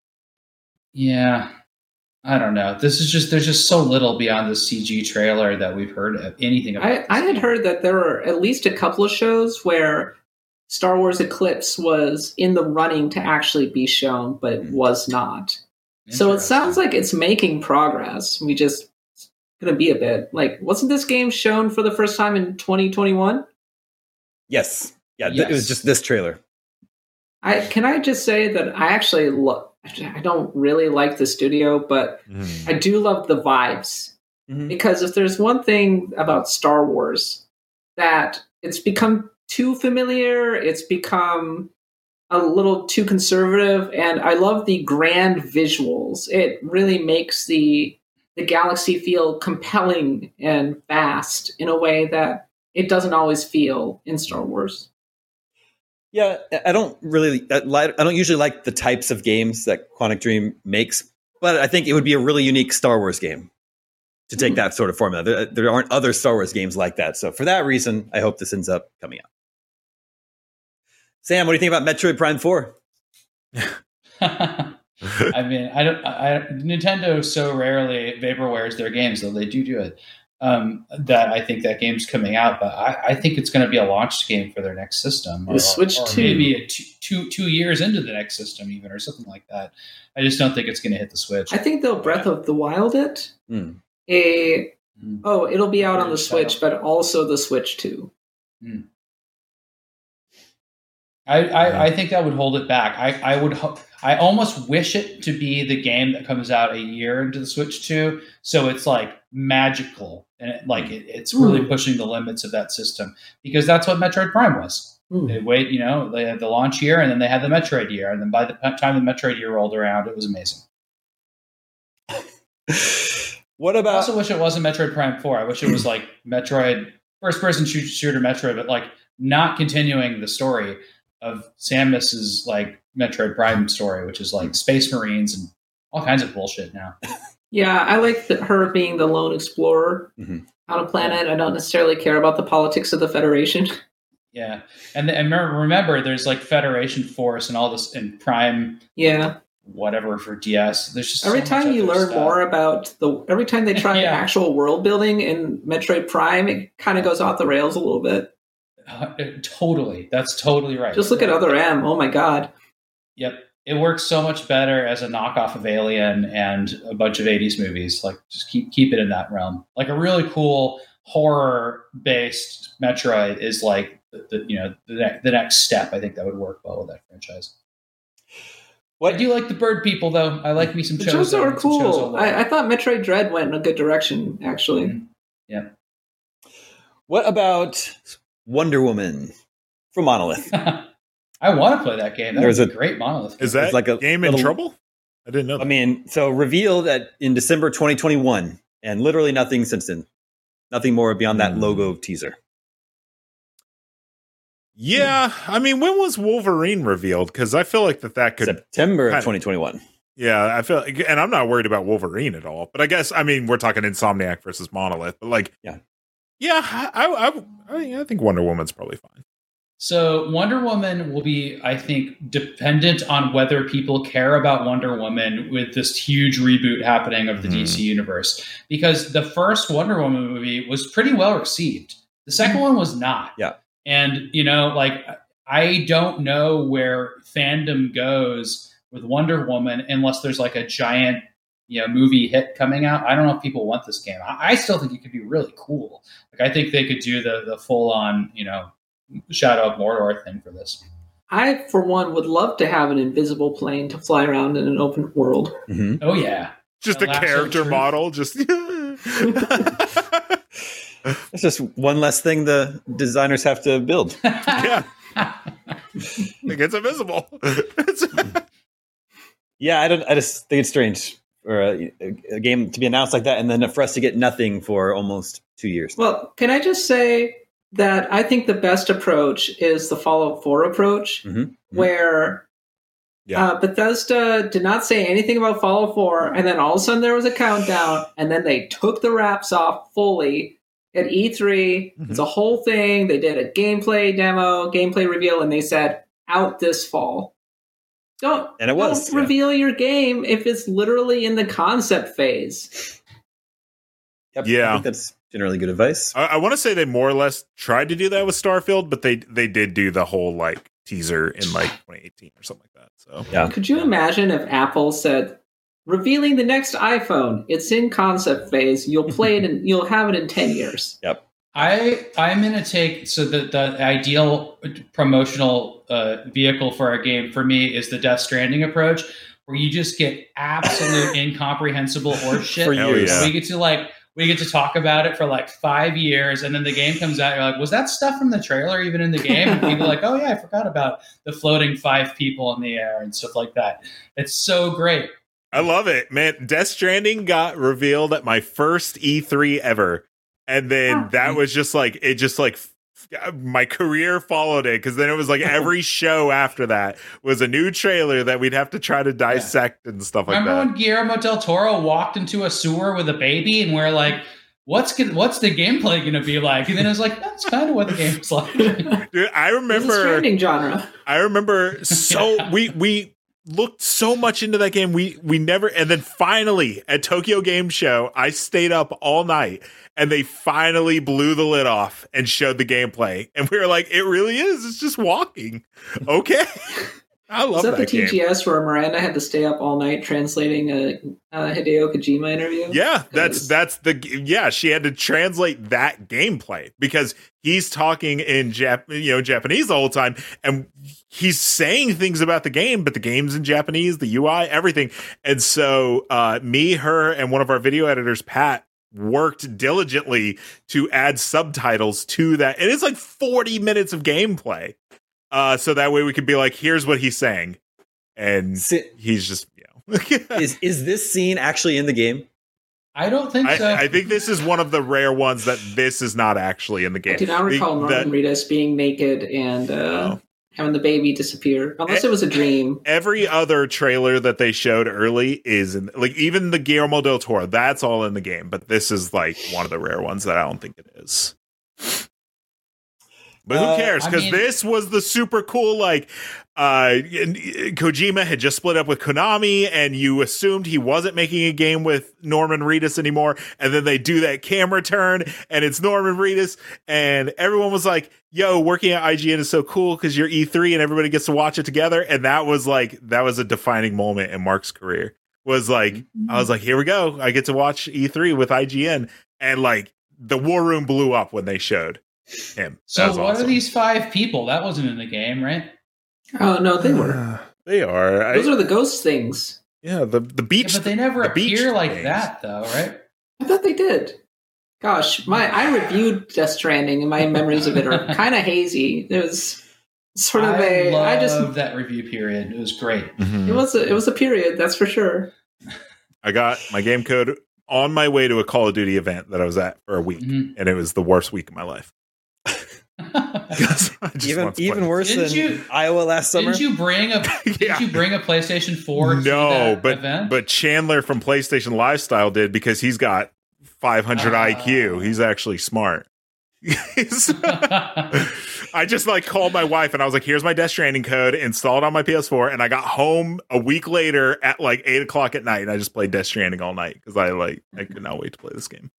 C: Yeah. I don't know. There's just so little beyond the CG trailer that we've heard of anything about.
E: I had heard that there were at least a couple of shows where Star Wars Eclipse was in the running to actually be shown, but it was not. So it sounds like it's making progress. We just going to be a bit like, wasn't this game shown for the first time in 2021?
A: Yes. Yeah, yes. It was just this trailer.
E: Can I just say that I actually I don't really like the studio, but I do love the vibes. Because if there's one thing about Star Wars, that it's become too familiar, it's become a little too conservative, and I love the grand visuals. It really makes the galaxy feel compelling and vast in a way that it doesn't always feel in Star Wars.
A: Yeah, I don't usually like the types of games that Quantic Dream makes, but I think it would be a really unique Star Wars game to take that sort of formula. There aren't other Star Wars games like that. So for that reason, I hope this ends up coming out. Sam, what do you think about Metroid Prime 4?
C: I mean, Nintendo so rarely vaporwares their games, though they do it. That I think that game's coming out, but I think it's going to be a launch game for their next system.
E: The Switch 2.
C: Maybe 2 years into the next system even, or something like that. I just don't think it's going to hit the Switch.
E: I think they'll Breath of the Wild it. It'll be out on the Switch, but also the Switch 2.
C: I think that would hold it back. I almost wish it to be the game that comes out a year into the Switch 2, so it's like magical and it's really pushing the limits of that system, because that's what Metroid Prime was. They they had the launch year and then they had the Metroid year, and then by the time the Metroid year rolled around, it was amazing.
A: What about?
C: I also wish it wasn't Metroid Prime 4. I wish it was like Metroid, first-person shooter Metroid, but like not continuing the story of Samus's like Metroid Prime story, which is like Space Marines and all kinds of bullshit now. Yeah,
E: I like her being the lone explorer on a planet. I don't necessarily care about the politics of the Federation.
C: Yeah, and remember, there's like Federation Force and all this in Prime.
E: Yeah,
C: whatever for DS. There's just
E: every time you learn more about every time they try actual world building in Metroid Prime, it kind of goes off the rails a little bit.
C: Totally, that's totally right.
E: Just look at Other M. Oh my god.
C: Yep. it works so much better as a knockoff of Alien and a bunch of 80s movies. Like, just keep it in that realm. Like, a really cool horror-based Metroid is like the next step. I think that would work well with that franchise. I do like the bird people, though. I like me some
E: The
C: Chozo.
E: Chozo are cool. I thought Metroid Dread went in a good direction, actually.
C: Mm-hmm. Yeah.
A: What about Wonder Woman from Monolith?
C: I want to play that game. That was a great Monolith game.
D: Is that
A: It's like a
D: game
A: little-
D: in trouble? I didn't know that.
A: I mean, so revealed in December 2021, and literally nothing since then. Nothing more beyond that logo teaser.
D: Yeah, I mean, when was Wolverine revealed? Because I feel like that could
A: September of
D: kind of-
A: 2021.
D: Yeah, I feel, and I'm not worried about Wolverine at all. But I guess, I mean, we're talking Insomniac versus Monolith. But like, yeah, I think Wonder Woman's probably fine.
C: So Wonder Woman will be, I think, dependent on whether people care about Wonder Woman with this huge reboot happening of the DC universe. Because the first Wonder Woman movie was pretty well received. The second one was not.
A: Yeah.
C: And, like, I don't know where fandom goes with Wonder Woman unless there's like a giant, movie hit coming out. I don't know if people want this game. I still think it could be really cool. Like, I think they could do the full on, Shadow of Mordor thing for this.
E: I, for one, would love to have an invisible plane to fly around in an open world.
A: Mm-hmm.
C: Oh, yeah.
D: Just a character model. Just
A: It's just one less thing the designers have to build.
D: yeah, it gets invisible.
A: Yeah, I just think it's strange for a game to be announced like that, and then for us to get nothing for almost 2 years.
E: Well, can I just say that I think the best approach is the Fallout 4 approach, where Bethesda did not say anything about Fallout 4, and then all of a sudden there was a countdown, and then they took the wraps off fully at E3. It's a whole thing. They did a gameplay demo, gameplay reveal, and they said, out this fall. Don't reveal your game if it's literally in the concept phase.
A: Yep,
D: Yeah.
A: I think that's generally good advice.
D: I want to say they more or less tried to do that with Starfield, but they did do the whole like teaser in like 2018 or something like that. So
A: Yeah.
E: Could you imagine if Apple said, revealing the next iPhone, it's in concept phase, you'll play it and you'll have it in 10 years.
A: Yep.
C: I'm going to take, so the ideal promotional vehicle for a game for me is the Death Stranding approach, where you just get absolute incomprehensible horseshit.
A: For years.
D: Yeah.
C: We get to talk about it for like 5 years, and then the game comes out, you're like, was that stuff from the trailer even in the game? And people are like, oh yeah, I forgot about the floating 5 people in the air and stuff like that. It's so great.
D: I love it, man. Death Stranding got revealed at my first E3 ever. And then that was just like, it just like my career followed it. Cause then it was like every show after that was a new trailer that we'd have to try to dissect and stuff like
C: Remember
D: that.
C: when Guillermo del Toro walked into a sewer with a baby and we're like, what's the gameplay going to be like? And then it was like, that's kind of what the game's like.
D: Dude, I
E: It's a
D: remember,
E: Stranding genre.
D: we looked so much into that game. We never, and then finally at Tokyo Game Show, I stayed up all night and they finally blew the lid off and showed the gameplay. And we were like, it really is. It's just walking. Okay. I love
E: Was that the
D: that game.
E: TGS where Miranda had to stay up all night translating a Hideo Kojima interview?
D: Yeah, she had to translate that gameplay because he's talking in Japanese the whole time, and he's saying things about the game, but the game's in Japanese, the UI, everything. And so me, her, and one of our video editors, Pat, worked diligently to add subtitles to that. And it's like 40 minutes of gameplay. So that way we could be like, here's what he's saying. And he's just,
A: Is this scene actually in the game?
C: I don't think so.
D: I think this is one of the rare ones that this is not actually in the game.
E: I do not recall Norman Reedus being naked and having the baby disappear, unless it was a dream.
D: Every other trailer that they showed early is in, like, even the Guillermo del Toro, that's all in the game. But this is like one of the rare ones that I don't think it is. But who cares? Because this was the super cool, like, Kojima had just split up with Konami, and you assumed he wasn't making a game with Norman Reedus anymore. And then they do that camera turn, and it's Norman Reedus, and everyone was like, "Yo, working at IGN is so cool because you're E3 and everybody gets to watch it together." And that was a defining moment in Mark's career. I was like, here we go. I get to watch E3 with IGN, and like the war room blew up when they showed him.
C: So what
D: awesome.
C: are these 5 people? That wasn't in the game, right?
E: Oh no, they were.
D: They are.
E: Those are the ghost things.
D: Yeah, the beach.
C: Yeah, but they never appear like
D: things.
C: that, though, right?
E: I thought they did. Gosh, I reviewed Death Stranding, and my memories of it are kind of hazy. It was sort of
C: I love that review period. It was great.
D: Mm-hmm.
E: It was a period, that's for sure.
D: I got my game code on my way to a Call of Duty event that I was at for a week, and it was the worst week of my life.
A: Even worse than Iowa last summer.
C: Did you bring a PlayStation 4 to that event?
D: But Chandler from PlayStation Lifestyle did, because he's got 500 IQ. He's actually smart. I just called my wife and I was like, here's my Death Stranding code, installed on my PS4, and I got home a week later at 8:00 at night, and I just played Death Stranding all night because I could not wait to play this game.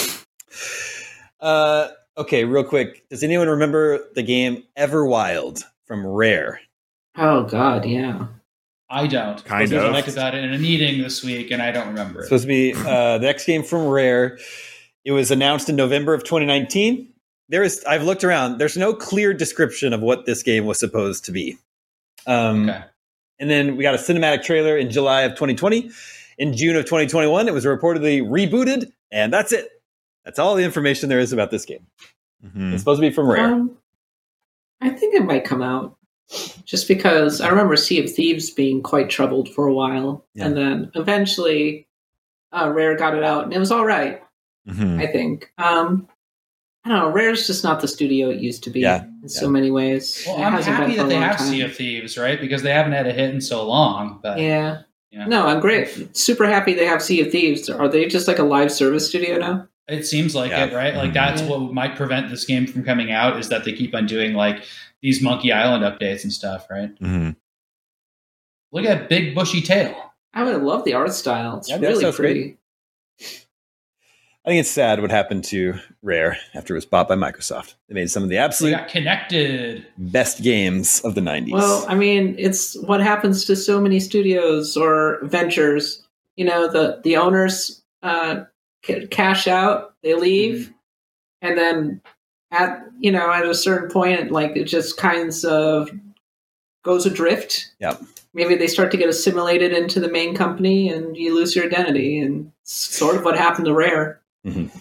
A: Okay, real quick. Does anyone remember the game Everwild from Rare?
E: Oh God, yeah.
C: I don't.
D: Kind
C: of.
D: of.
C: I talked about it in a meeting this week, and I don't remember it.
A: It's supposed to be the next game from Rare. It was announced in November of 2019. I've looked around. There's no clear description of what this game was supposed to be.
C: Okay.
A: And then we got a cinematic trailer in July of 2020. In June of 2021, it was reportedly rebooted, and that's it. That's all the information there is about this game.
D: Mm-hmm.
A: It's supposed to be from Rare.
E: I think it might come out. Just because I remember Sea of Thieves being quite troubled for a while. Yeah. And then eventually Rare got it out, and it was all right, I think. I don't know. Rare's just not the studio it used to be in so many ways.
C: Well, I'm happy that they have Sea of Thieves, right? Because they haven't had a hit in so long. But
E: yeah. No, I'm great. Super happy they have Sea of Thieves. Are they just like a live service studio now?
C: It seems like it, right? That's what might prevent this game from coming out, is that they keep on doing these Monkey Island updates and stuff, right?
D: Mm-hmm.
C: Look at Big Bushy Tail.
E: I would love the art style. It's really pretty.
A: Great. I think it's sad what happened to Rare after it was bought by Microsoft. They made some of the absolute
C: got connected
A: best games of the 90s.
E: Well, I mean, it's what happens to so many studios or ventures. The owners cash out, they leave, and then at a certain point, it just kinds of goes adrift.
A: Yep.
E: Maybe they start to get assimilated into the main company, and you lose your identity. And sort of what happened to Rare.
A: Mm-hmm.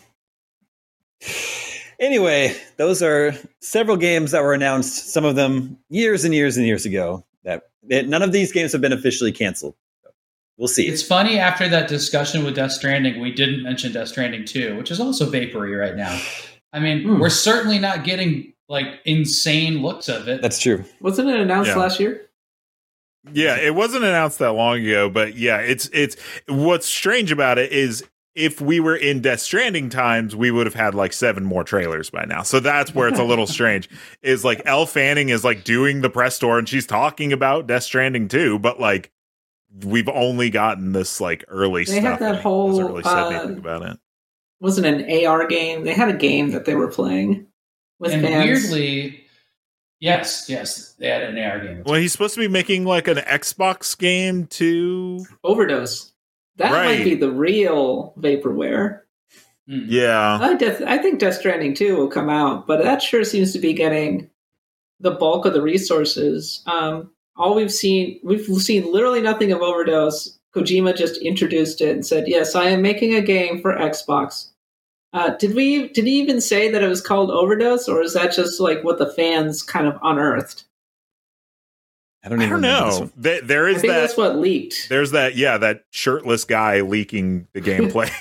A: Anyway, those are several games that were announced, some of them years and years and years ago, that none of these games have been officially canceled. We'll see.
C: It's funny, after that discussion with Death Stranding, we didn't mention Death Stranding 2, which is also vapory right now. I mean, we're certainly not getting insane looks of it.
A: That's true.
E: Wasn't it announced last year?
D: Yeah, it wasn't announced that long ago, but yeah, it's what's strange about it is, if we were in Death Stranding times, we would have had 7 more trailers by now. So that's where it's a little strange. Is Elle Fanning is doing the press tour, and she's talking about Death Stranding 2, but we've only gotten this early stuff.
E: They had that whole
D: hasn't really said anything about it.
E: Wasn't an AR game? They had a game that they were playing with
C: and
E: fans.
C: Weirdly, yes, they had an AR game.
D: Well, he's supposed to be making an Xbox game too.
E: Overdose. That might be the real vaporware.
D: Yeah.
E: I think Death Stranding 2 will come out, but that sure seems to be getting the bulk of the resources. We've seen literally nothing of Overdose. Kojima just introduced it and said, yes, I am making a game for Xbox. Did he even say that it was called Overdose, or is that just what the fans kind of unearthed?
A: I don't know.
D: There is
E: I think that's what leaked.
D: There's that shirtless guy leaking the gameplay.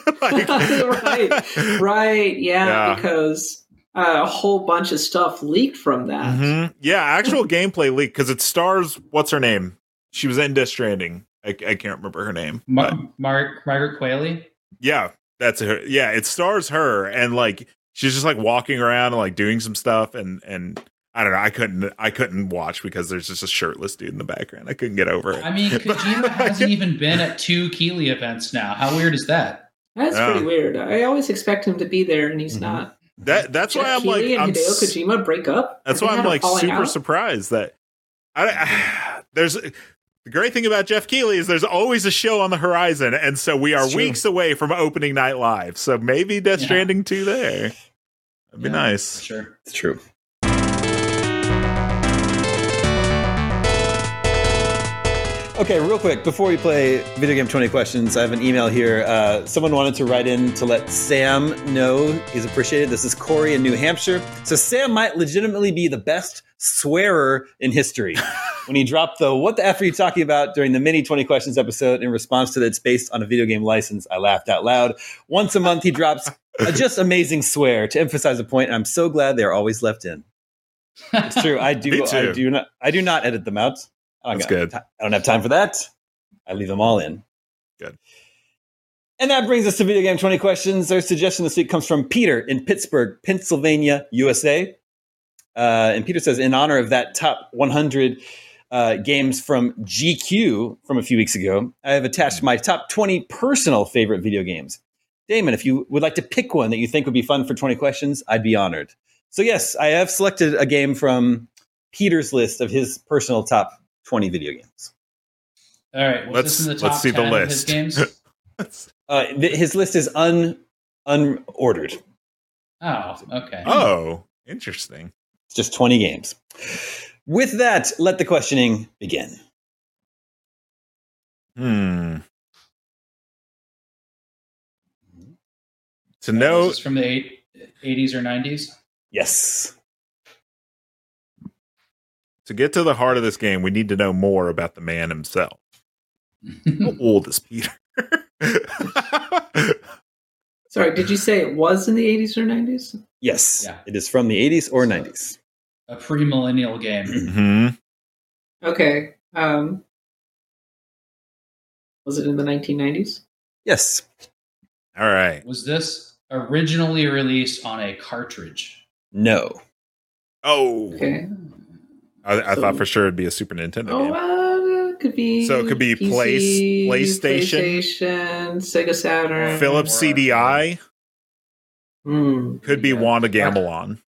E: Right. Yeah, because a whole bunch of stuff leaked from that.
D: Mm-hmm. Yeah, actual gameplay leaked, because it stars, what's her name? She was in Death Stranding. I can't remember her name.
C: Margaret Qualley?
D: Yeah, that's her. Yeah, it stars her, and she's just walking around and doing some stuff, and I don't know. I couldn't watch because there's just a shirtless dude in the background. I couldn't get over it.
C: I mean, Kojima hasn't even been at 2 Keighley events now. How weird is that?
E: That's pretty weird. I always expect him to be there, and he's not.
D: That's why I'm
E: Keighley
D: like,
E: and Hideo Kojima break up.
D: That's why I'm like super
E: out?
D: surprised that there's the great thing about Jeff Keighley is there's always a show on the horizon, and so we are weeks away from opening night live. So maybe Death Stranding 2 there. That'd be nice.
C: Sure,
A: It's true. Okay, real quick, before we play Video Game 20 Questions, I have an email here. Someone wanted to write in to let Sam know he's appreciated. This is Corey in New Hampshire. So Sam might legitimately be the best swearer in history. When he dropped the "What the F are you talking about?" during the mini 20 Questions episode in response to that it's based on a video game license, I laughed out loud. Once a month, he drops a just amazing swear to emphasize a point, and I'm so glad they're always left in. It's true. I do not edit them out.
D: That's good.
A: I don't have time for that. I leave them all in.
D: Good.
A: And that brings us to Video Game 20 Questions. Our suggestion this week comes from Peter in Pittsburgh, Pennsylvania, USA. And Peter says, in honor of that top 100 games from GQ from a few weeks ago, I have attached my top 20 personal favorite video games. Damon, if you would like to pick one that you think would be fun for 20 questions, I'd be honored. So yes, I have selected a game from Peter's list of his personal top 20 video games.
C: All right,
D: let's see the list.
C: His games?
A: His list is unordered.
C: Oh, okay.
D: Oh, interesting.
A: It's just 20 games. With that, let the questioning begin.
D: To
C: Is
D: know
C: this from the 80s or 90s?
A: Yes.
D: to get to the heart of this game, we need to know more about the man himself. How old is Peter?
E: Sorry, did you say it was in the 80s or 90s?
A: Yes.
C: Yeah.
A: It is from the 80s or 90s.
C: A pre-millennial game.
D: Mm-hmm.
E: Okay. Was it in the 1990s?
A: Yes.
D: All right.
C: Was this originally released on a cartridge?
A: No.
D: Oh,
E: Okay.
D: I thought for sure it'd be a Super Nintendo game.
E: It could be.
D: So it could be
E: PC,
D: PlayStation,
E: Sega Saturn,
D: Philips CDI, could be
C: Yeah.
D: Wanda Gamelon.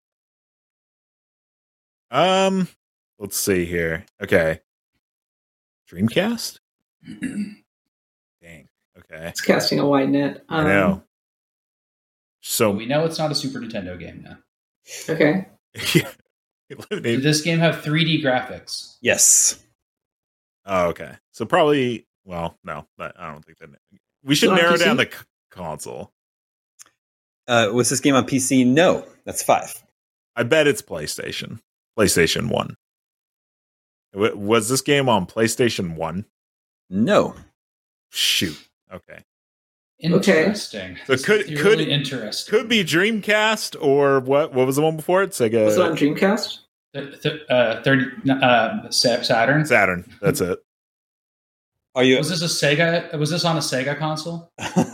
D: Let's see here. Okay. Dreamcast? Dang. Okay.
E: It's casting a wide net.
D: I know. So
C: We know it's not a Super Nintendo game now.
E: Okay.
C: Did this game have 3D graphics?
A: Yes.
D: Oh, okay. So probably, well, no, I don't think that. We should
E: Is it on
D: narrow
E: PC?
D: down the console.
A: Was this game on PC? No. That's 5.
D: I bet it's PlayStation. PlayStation 1. Was this game on PlayStation 1?
A: No.
D: Shoot. Okay.
C: Interesting.
D: So
C: This
D: could-
C: is
D: could-
C: really interesting.
D: Could be Dreamcast or what? What was the one before it? Sega.
E: Was it on Dreamcast?
C: 30 Saturn.
D: Saturn. That's it.
A: Are you?
C: Was this a Sega? Was this on a Sega console?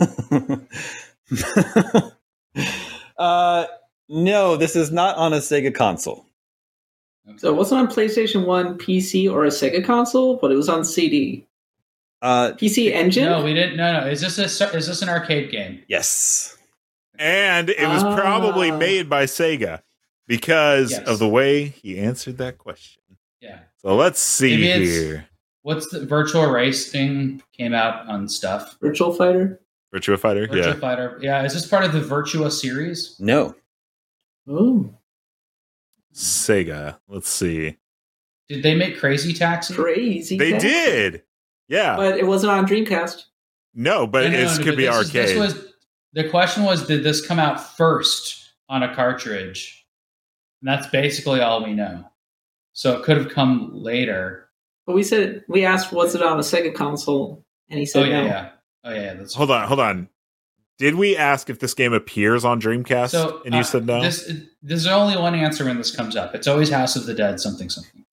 A: No, this is not on a Sega console.
E: So it wasn't on PlayStation 1, PC, or a Sega console, but it was on CD. PC Engine?
C: No, we didn't. No. Is this an arcade game?
A: Yes.
D: And it was probably made by Sega because
C: Yes.
D: of the way he answered that question.
C: Yeah.
D: So let's see
C: Maybe it's-
D: here.
C: What's the Virtual Racing came out on stuff?
E: Virtual Fighter?
D: Virtua Fighter.
C: Virtua
D: Yeah.
C: Fighter. Yeah. Is this part of the Virtua series?
A: No.
E: Oh,
D: Sega. Let's see.
C: Did they make Crazy Taxi?
E: crazy.
D: They
E: taxi.
D: did. Yeah.
E: But it wasn't on Dreamcast.
D: No, but
C: No,
D: this
C: no,
D: could
C: but
D: be
C: this is-
D: arcade.
C: The question was, did this come out first on a cartridge? And that's basically all we know. So it could have come later.
E: But we asked, was it on a Sega console? And he
C: Oh
E: said
C: yeah,
E: no.
C: yeah. Oh yeah, that's
D: Hold on. Did we ask if this game appears on Dreamcast?
C: So
D: and you said no?
C: There's only one answer when this comes up. It's always House of the Dead, something.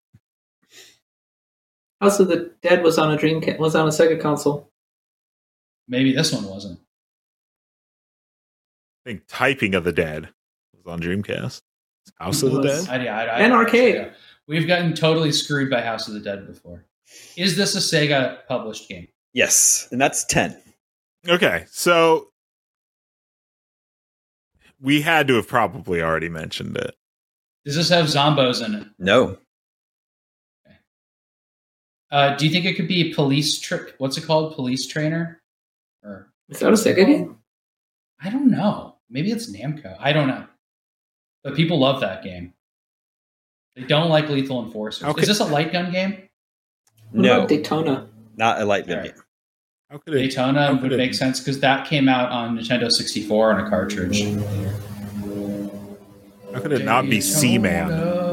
E: House of the Dead was on a Sega console.
C: Maybe this one wasn't.
D: I think Typing of the Dead was on Dreamcast. House of the Dead?
E: And arcade.
C: We've gotten totally screwed by House of the Dead before. Is this a Sega published game?
A: Yes, and that's 10.
D: Okay, so we had to have probably already mentioned it.
C: Does this have Zombos in it?
A: No.
C: Do you think it could be what's it called? Police Trainer? Or
E: Is that a Sega game?
C: I don't know. Maybe it's Namco. I don't know. But people love that game. They don't like Lethal Enforcers.
D: Okay.
C: Is this a light gun game?
E: What
A: No.
E: about Daytona?
A: Not a light gun
C: Alright.
A: game.
D: How could it?
C: Daytona would make sense because that came out on Nintendo 64 on a cartridge.
D: How could it not be Seaman?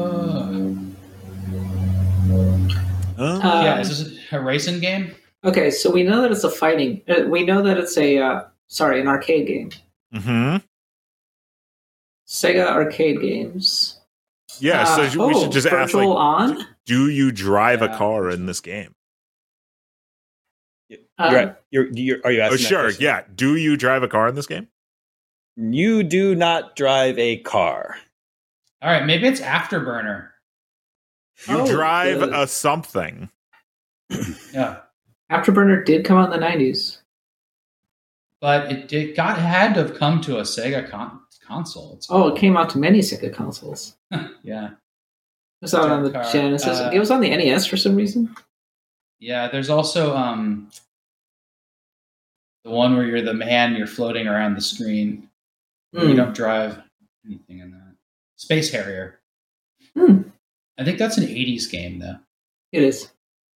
C: Yeah, is this a racing game?
E: Okay, so we know that it's a fighting. We know that it's an arcade game.
D: Mm-hmm.
E: Sega arcade games.
D: Yeah, so we should just ask,
E: Virtual
D: like,
E: On?
D: do you drive a
C: Yeah.
D: car in this game?
A: Are you asking
D: Oh,
A: that
D: sure.
A: question?
D: Yeah. Do you drive a car in this game?
A: You do not drive a car.
C: All right, maybe it's Afterburner.
D: You drive
E: the
D: a something.
C: Yeah,
E: Afterburner did come out in the 90s.
C: but it had to have come to a Sega console.
E: It came out to many Sega consoles.
C: Yeah,
E: It was out on the
C: Car.
E: Genesis. It was on the NES for some reason.
C: yeah. There's also the one where you're the man, you're floating around the screen. You
E: Hmm.
C: don't drive anything in that. Space Harrier.
E: Hmm.
C: I think that's an 80s game, though.
E: It is.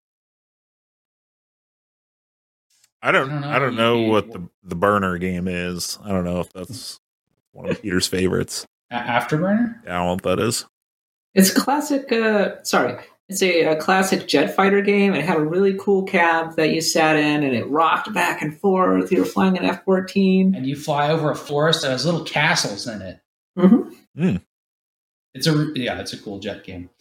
D: I don't know
C: You-
D: what the burner game is. I don't know if that's one of Peter's favorites.
C: Afterburner?
D: I don't know what that is.
E: It's a classic. It's a classic jet fighter game. It had a really cool cab that you sat in, and it rocked back and forth. You were flying an F-14.
C: And you fly over a forest that has little castles in it.
E: Mm-hmm.
C: It's a cool jet game.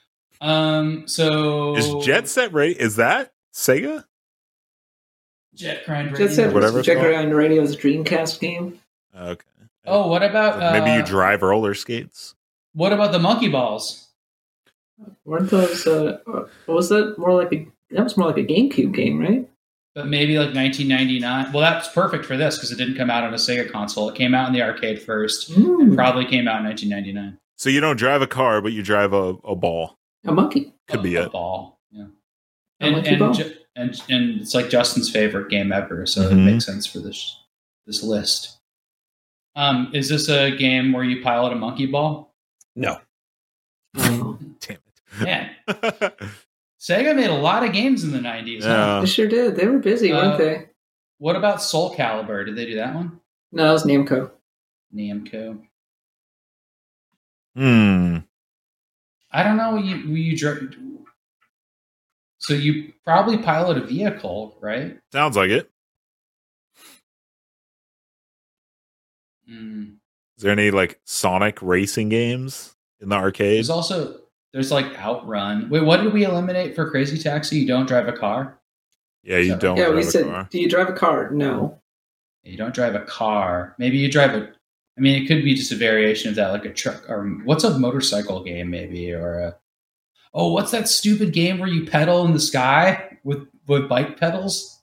C: So
D: Is Jet Set Ready? Is that Sega?
C: Jet Grind Radio?
E: Jet Set
D: Whatever it's
E: Jet
D: called.
E: Grind Radio's Dreamcast game.
D: Okay.
C: Oh, what about
D: Maybe you drive roller skates.
C: What about the Monkey Balls?
E: Weren't those? Was that more like a? That was more like a GameCube game, right?
C: But maybe like 1999. Well, that's perfect for this because it didn't come out on a Sega console. It came out in the arcade first.
E: Mm,
C: Probably came out in 1999.
D: So you don't drive a car, but you drive a ball.
E: a monkey.
D: Could be
C: a
D: it.
C: ball. Yeah.
E: A monkey ball.
C: And it's like Justin's favorite game ever, so it
D: Mhm.
C: makes sense for this list. Is this a game where you pilot a monkey ball?
A: No.
E: Oh,
D: Damn
C: Man,
D: it.
C: Sega made a lot of games in the 90s. Huh?
D: Yeah.
E: they sure did. They were busy, weren't they?
C: What about Soul Calibur? Did they do that one?
E: No, it was Namco.
C: Namco.
D: I
C: don't know. So you probably pilot a vehicle, right?
D: Sounds like it.
C: Mm.
D: Is there any like Sonic racing games in the arcade?
C: There's like Outrun. Wait, what did we eliminate for Crazy Taxi? You don't drive a car?
D: Yeah, you
C: Yeah,
D: don't
E: Yeah,
D: drive
E: we
D: a
E: said,
D: car.
E: do you drive a car? No.
C: You don't drive a car. Maybe you drive it could be just a variation of that, like a truck, or what's a motorcycle game, maybe, or what's that stupid game where you pedal in the sky with bike pedals?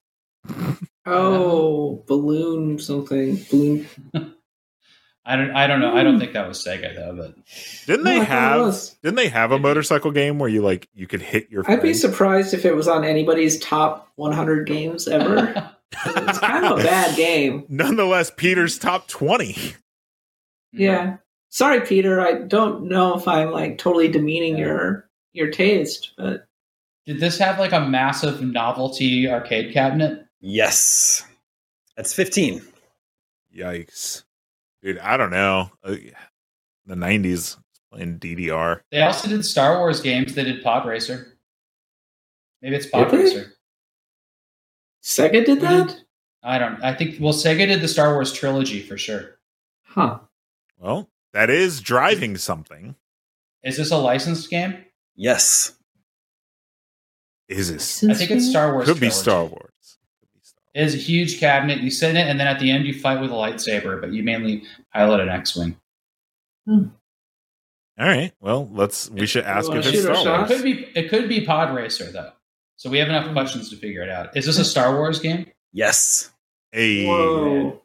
E: Oh, balloon something. Balloon.
C: I don't know. I don't think that was Sega though, but
D: Didn't
E: No,
D: they
E: I thought it was.
D: have a motorcycle game where you could hit your
E: I'd be
D: friend?
E: surprised if it was on anybody's top 100 games ever. It's kind of a bad game.
D: Nonetheless, Peter's top 20.
E: Yeah. Sorry, Peter. I don't know if I'm like totally demeaning your taste, but
C: Did this have like a massive novelty arcade cabinet?
A: Yes. That's 15.
D: Yikes. Dude, I don't know. The 90s playing DDR.
C: They also did Star Wars games. They did Pod Racer. Maybe it's Pod
E: Did they?
C: Racer.
E: Sega did that?
C: I think Sega did the Star Wars trilogy for sure.
E: Huh.
D: Well, that is driving something.
C: Is this a licensed game?
A: Yes.
D: Is this?
C: I think it's Star Wars.
D: Could be
C: trilogy.
D: Star Wars.
C: It is a huge cabinet. You sit in it, and then at the end you fight with a lightsaber, but you mainly pilot an X-wing.
D: And All right. Well, we should ask
E: Well,
D: if it's
E: shoot our
D: Star
E: shot.
D: Wars.
C: It could be Pod Racer though. So we have enough questions to figure it out. Is this a Star Wars game?
A: Yes.
D: Hey.
E: Whoa.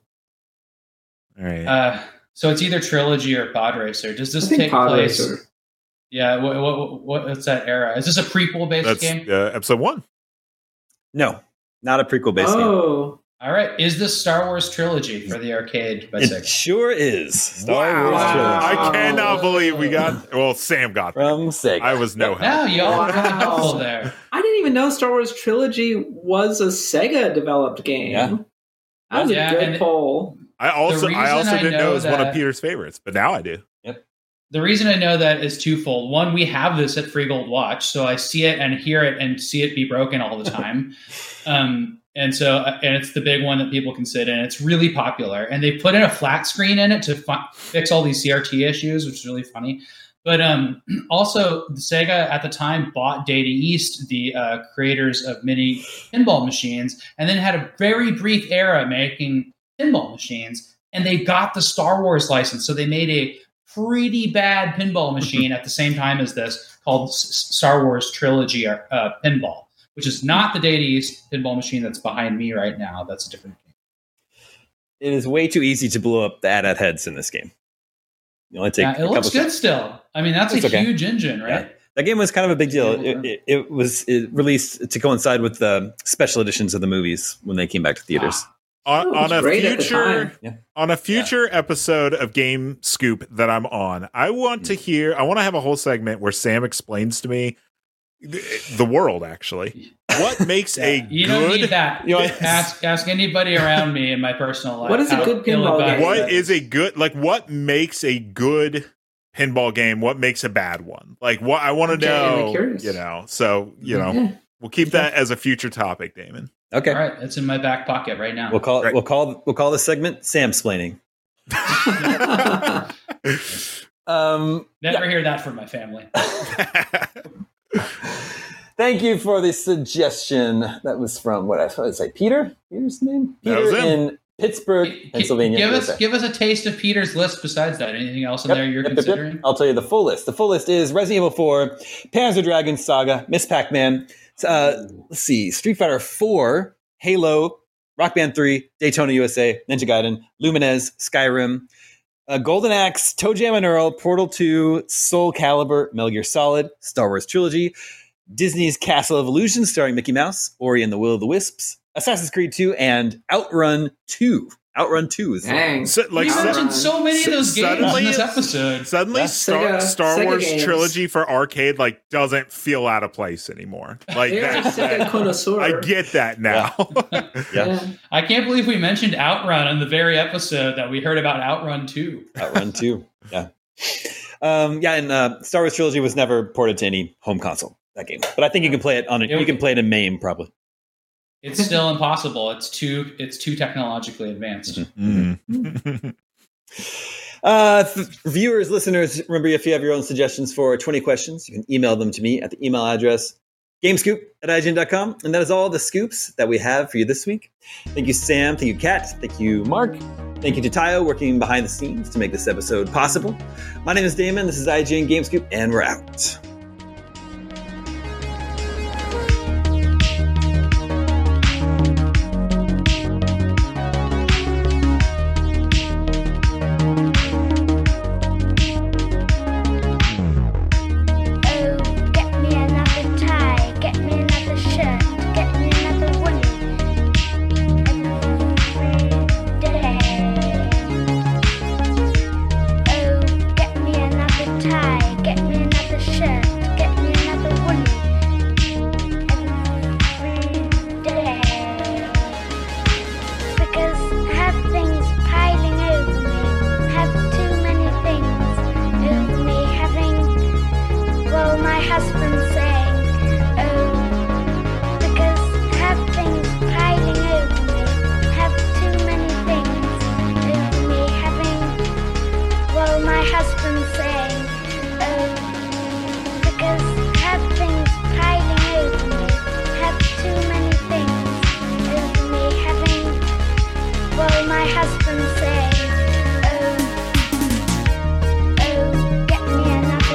D: All right.
C: So it's either Trilogy or Pod Racer. Does this
E: I think
C: take
E: Pod
C: place?
E: Racer.
C: Yeah. What's that era? Is this a prequel based
D: That's
C: game?
D: episode 1.
A: No, not a prequel-based game.
E: Oh.
C: All right. Is this Star Wars Trilogy for the arcade by
A: It
C: Sega?
A: sure is. Star Wars
E: Wow.
A: Trilogy
D: I cannot believe we got. Well, Sam got that.
A: from Sega.
D: I was no help.
C: Now y'all are really
E: Wow.
C: helpful there.
E: I didn't even know Star Wars Trilogy was a Sega developed game.
A: Yeah.
E: That was
C: Yeah,
E: a good
C: and-
E: poll.
D: I also
C: reason I
D: didn't know
C: know
D: it was one of
C: that-
D: Peter's favorites, but now I do.
C: The reason I know that is twofold. One, we have this at Free Gold Watch, so I see it and hear it and see it be broken all the time. And it's the big one that people can sit in. It's really popular, and they put in a flat screen in it to fix all these CRT issues, which is really funny. But also, Sega at the time bought Data East, the creators of mini pinball machines, and then had a very brief era making pinball machines. And they got the Star Wars license, so they made a pretty bad pinball machine at the same time as this called Star Wars Trilogy Pinball, which is not the Data East pinball machine that's behind me right now. That's a different game.
A: It is way too easy to blow up the AT-AT heads in this game. You only take
C: Yeah, it looks good still. I mean, that's
A: It's
C: a
A: okay.
C: huge engine, right?
A: Yeah. That game was kind of a big deal.
C: Yeah.
A: It released to coincide with the special editions of the movies when they came back to theaters.
E: Oh, it was great at the time.
D: On a future episode of Game Scoop that I'm on, I want to have a whole segment where Sam explains to me the world, actually. What makes a
C: You
D: good...
C: don't need that.
A: You know,
C: Ask anybody around me in my personal life.
E: What is a
C: how
E: good pinball
C: ill-advised
E: game?
D: What
C: that
D: is a good... Like, what makes a good pinball game? What makes a bad one? Like, what I want to
E: I'm genuinely
D: know,
E: curious.
D: So,
E: Yeah.
D: we'll keep that as a future topic, Damon.
A: Okay,
C: All right, it's in my back pocket right now.
A: we'll call
D: Right.
A: we'll call this segment Samsplaining.
C: Never hear that from my family.
A: Thank you for the suggestion. That was from what I thought I'd say Peter. Peter's name?
D: That was
A: Peter
D: him.
A: in Pittsburgh, Pennsylvania.
C: Give us a taste of Peter's list besides that. Anything else in there you're considering?
A: I'll tell you the full list. The full list is Resident Evil 4, Panzer Dragon Saga, Miss Pac-Man. Let's see, Street Fighter 4, Halo, Rock Band 3, Daytona USA, Ninja Gaiden, Lumines, Skyrim, Golden Axe, Toe Jam and Earl, Portal 2, Soul Calibur, Metal Gear Solid, Star Wars Trilogy, Disney's Castle of Illusion starring Mickey Mouse, Ori and the Will of the Wisps, Assassin's Creed 2, and Outrun 2. Outrun 2 is
E: Dang.
D: So, like,
C: We
D: so-
C: mentioned so many of those games
D: suddenly
C: in this
D: it's-
C: episode.
D: Suddenly,
A: Yeah.
D: Star
E: Sega
D: Wars
E: games.
D: Trilogy for arcade doesn't feel out of place anymore. Like
E: You're a Sega connoisseur.
D: I get that now.
A: Yeah.
C: I can't believe we mentioned Outrun in the very episode that we heard about Outrun 2.
A: Outrun 2. Yeah. And Star Wars Trilogy was never ported to any home console, that game. But I think you can play it you can play it in MAME probably.
C: It's still impossible. It's too technologically advanced.
D: Mm.
A: Viewers, listeners, remember if you have your own suggestions for 20 questions, you can email them to me at the email address gamescoop@ign.com. And that is all the scoops that we have for you this week. Thank you, Sam. Thank you, Kat. Thank you, Mark. Thank you to Tayo, working behind the scenes to make this episode possible. My name is Damon. This is IGN Gamescoop, and we're out.
F: Oh, get me another tie, get me another shirt, get me another woolly every day. Oh, get me another tie, get me another shirt, get me another woolly every day. Because I have things piling over me, have too many things over me, well, my husband's saying, oh, because I have things piling over me, have too many things over me, well, my husband's saying, oh, because I have things piling over me, have too many things over me, well, my husband's saying, oh, get me another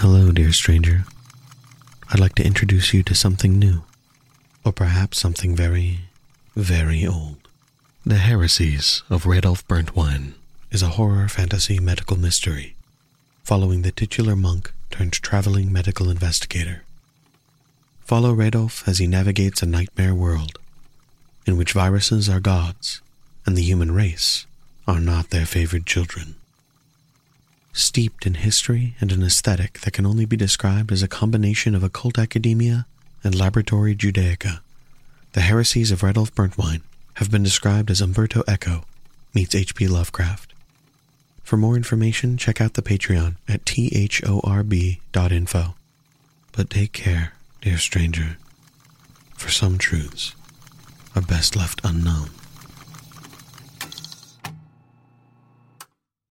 G: Hello, dear stranger. I'd like to introduce you to something new, or perhaps something very, very old. The Heresies of Radolf Burntwine is a horror fantasy medical mystery following the titular monk turned traveling medical investigator. Follow Radolf as he navigates a nightmare world in which viruses are gods and the human race are not their favored children. Steeped in history and an aesthetic that can only be described as a combination of occult academia and laboratory Judaica, the Heresies of Radolf Burntwine have been described as Umberto Eco meets H.P. Lovecraft. For more information, check out the Patreon at thorb.info. But take care, dear stranger, for some truths are best left unknown.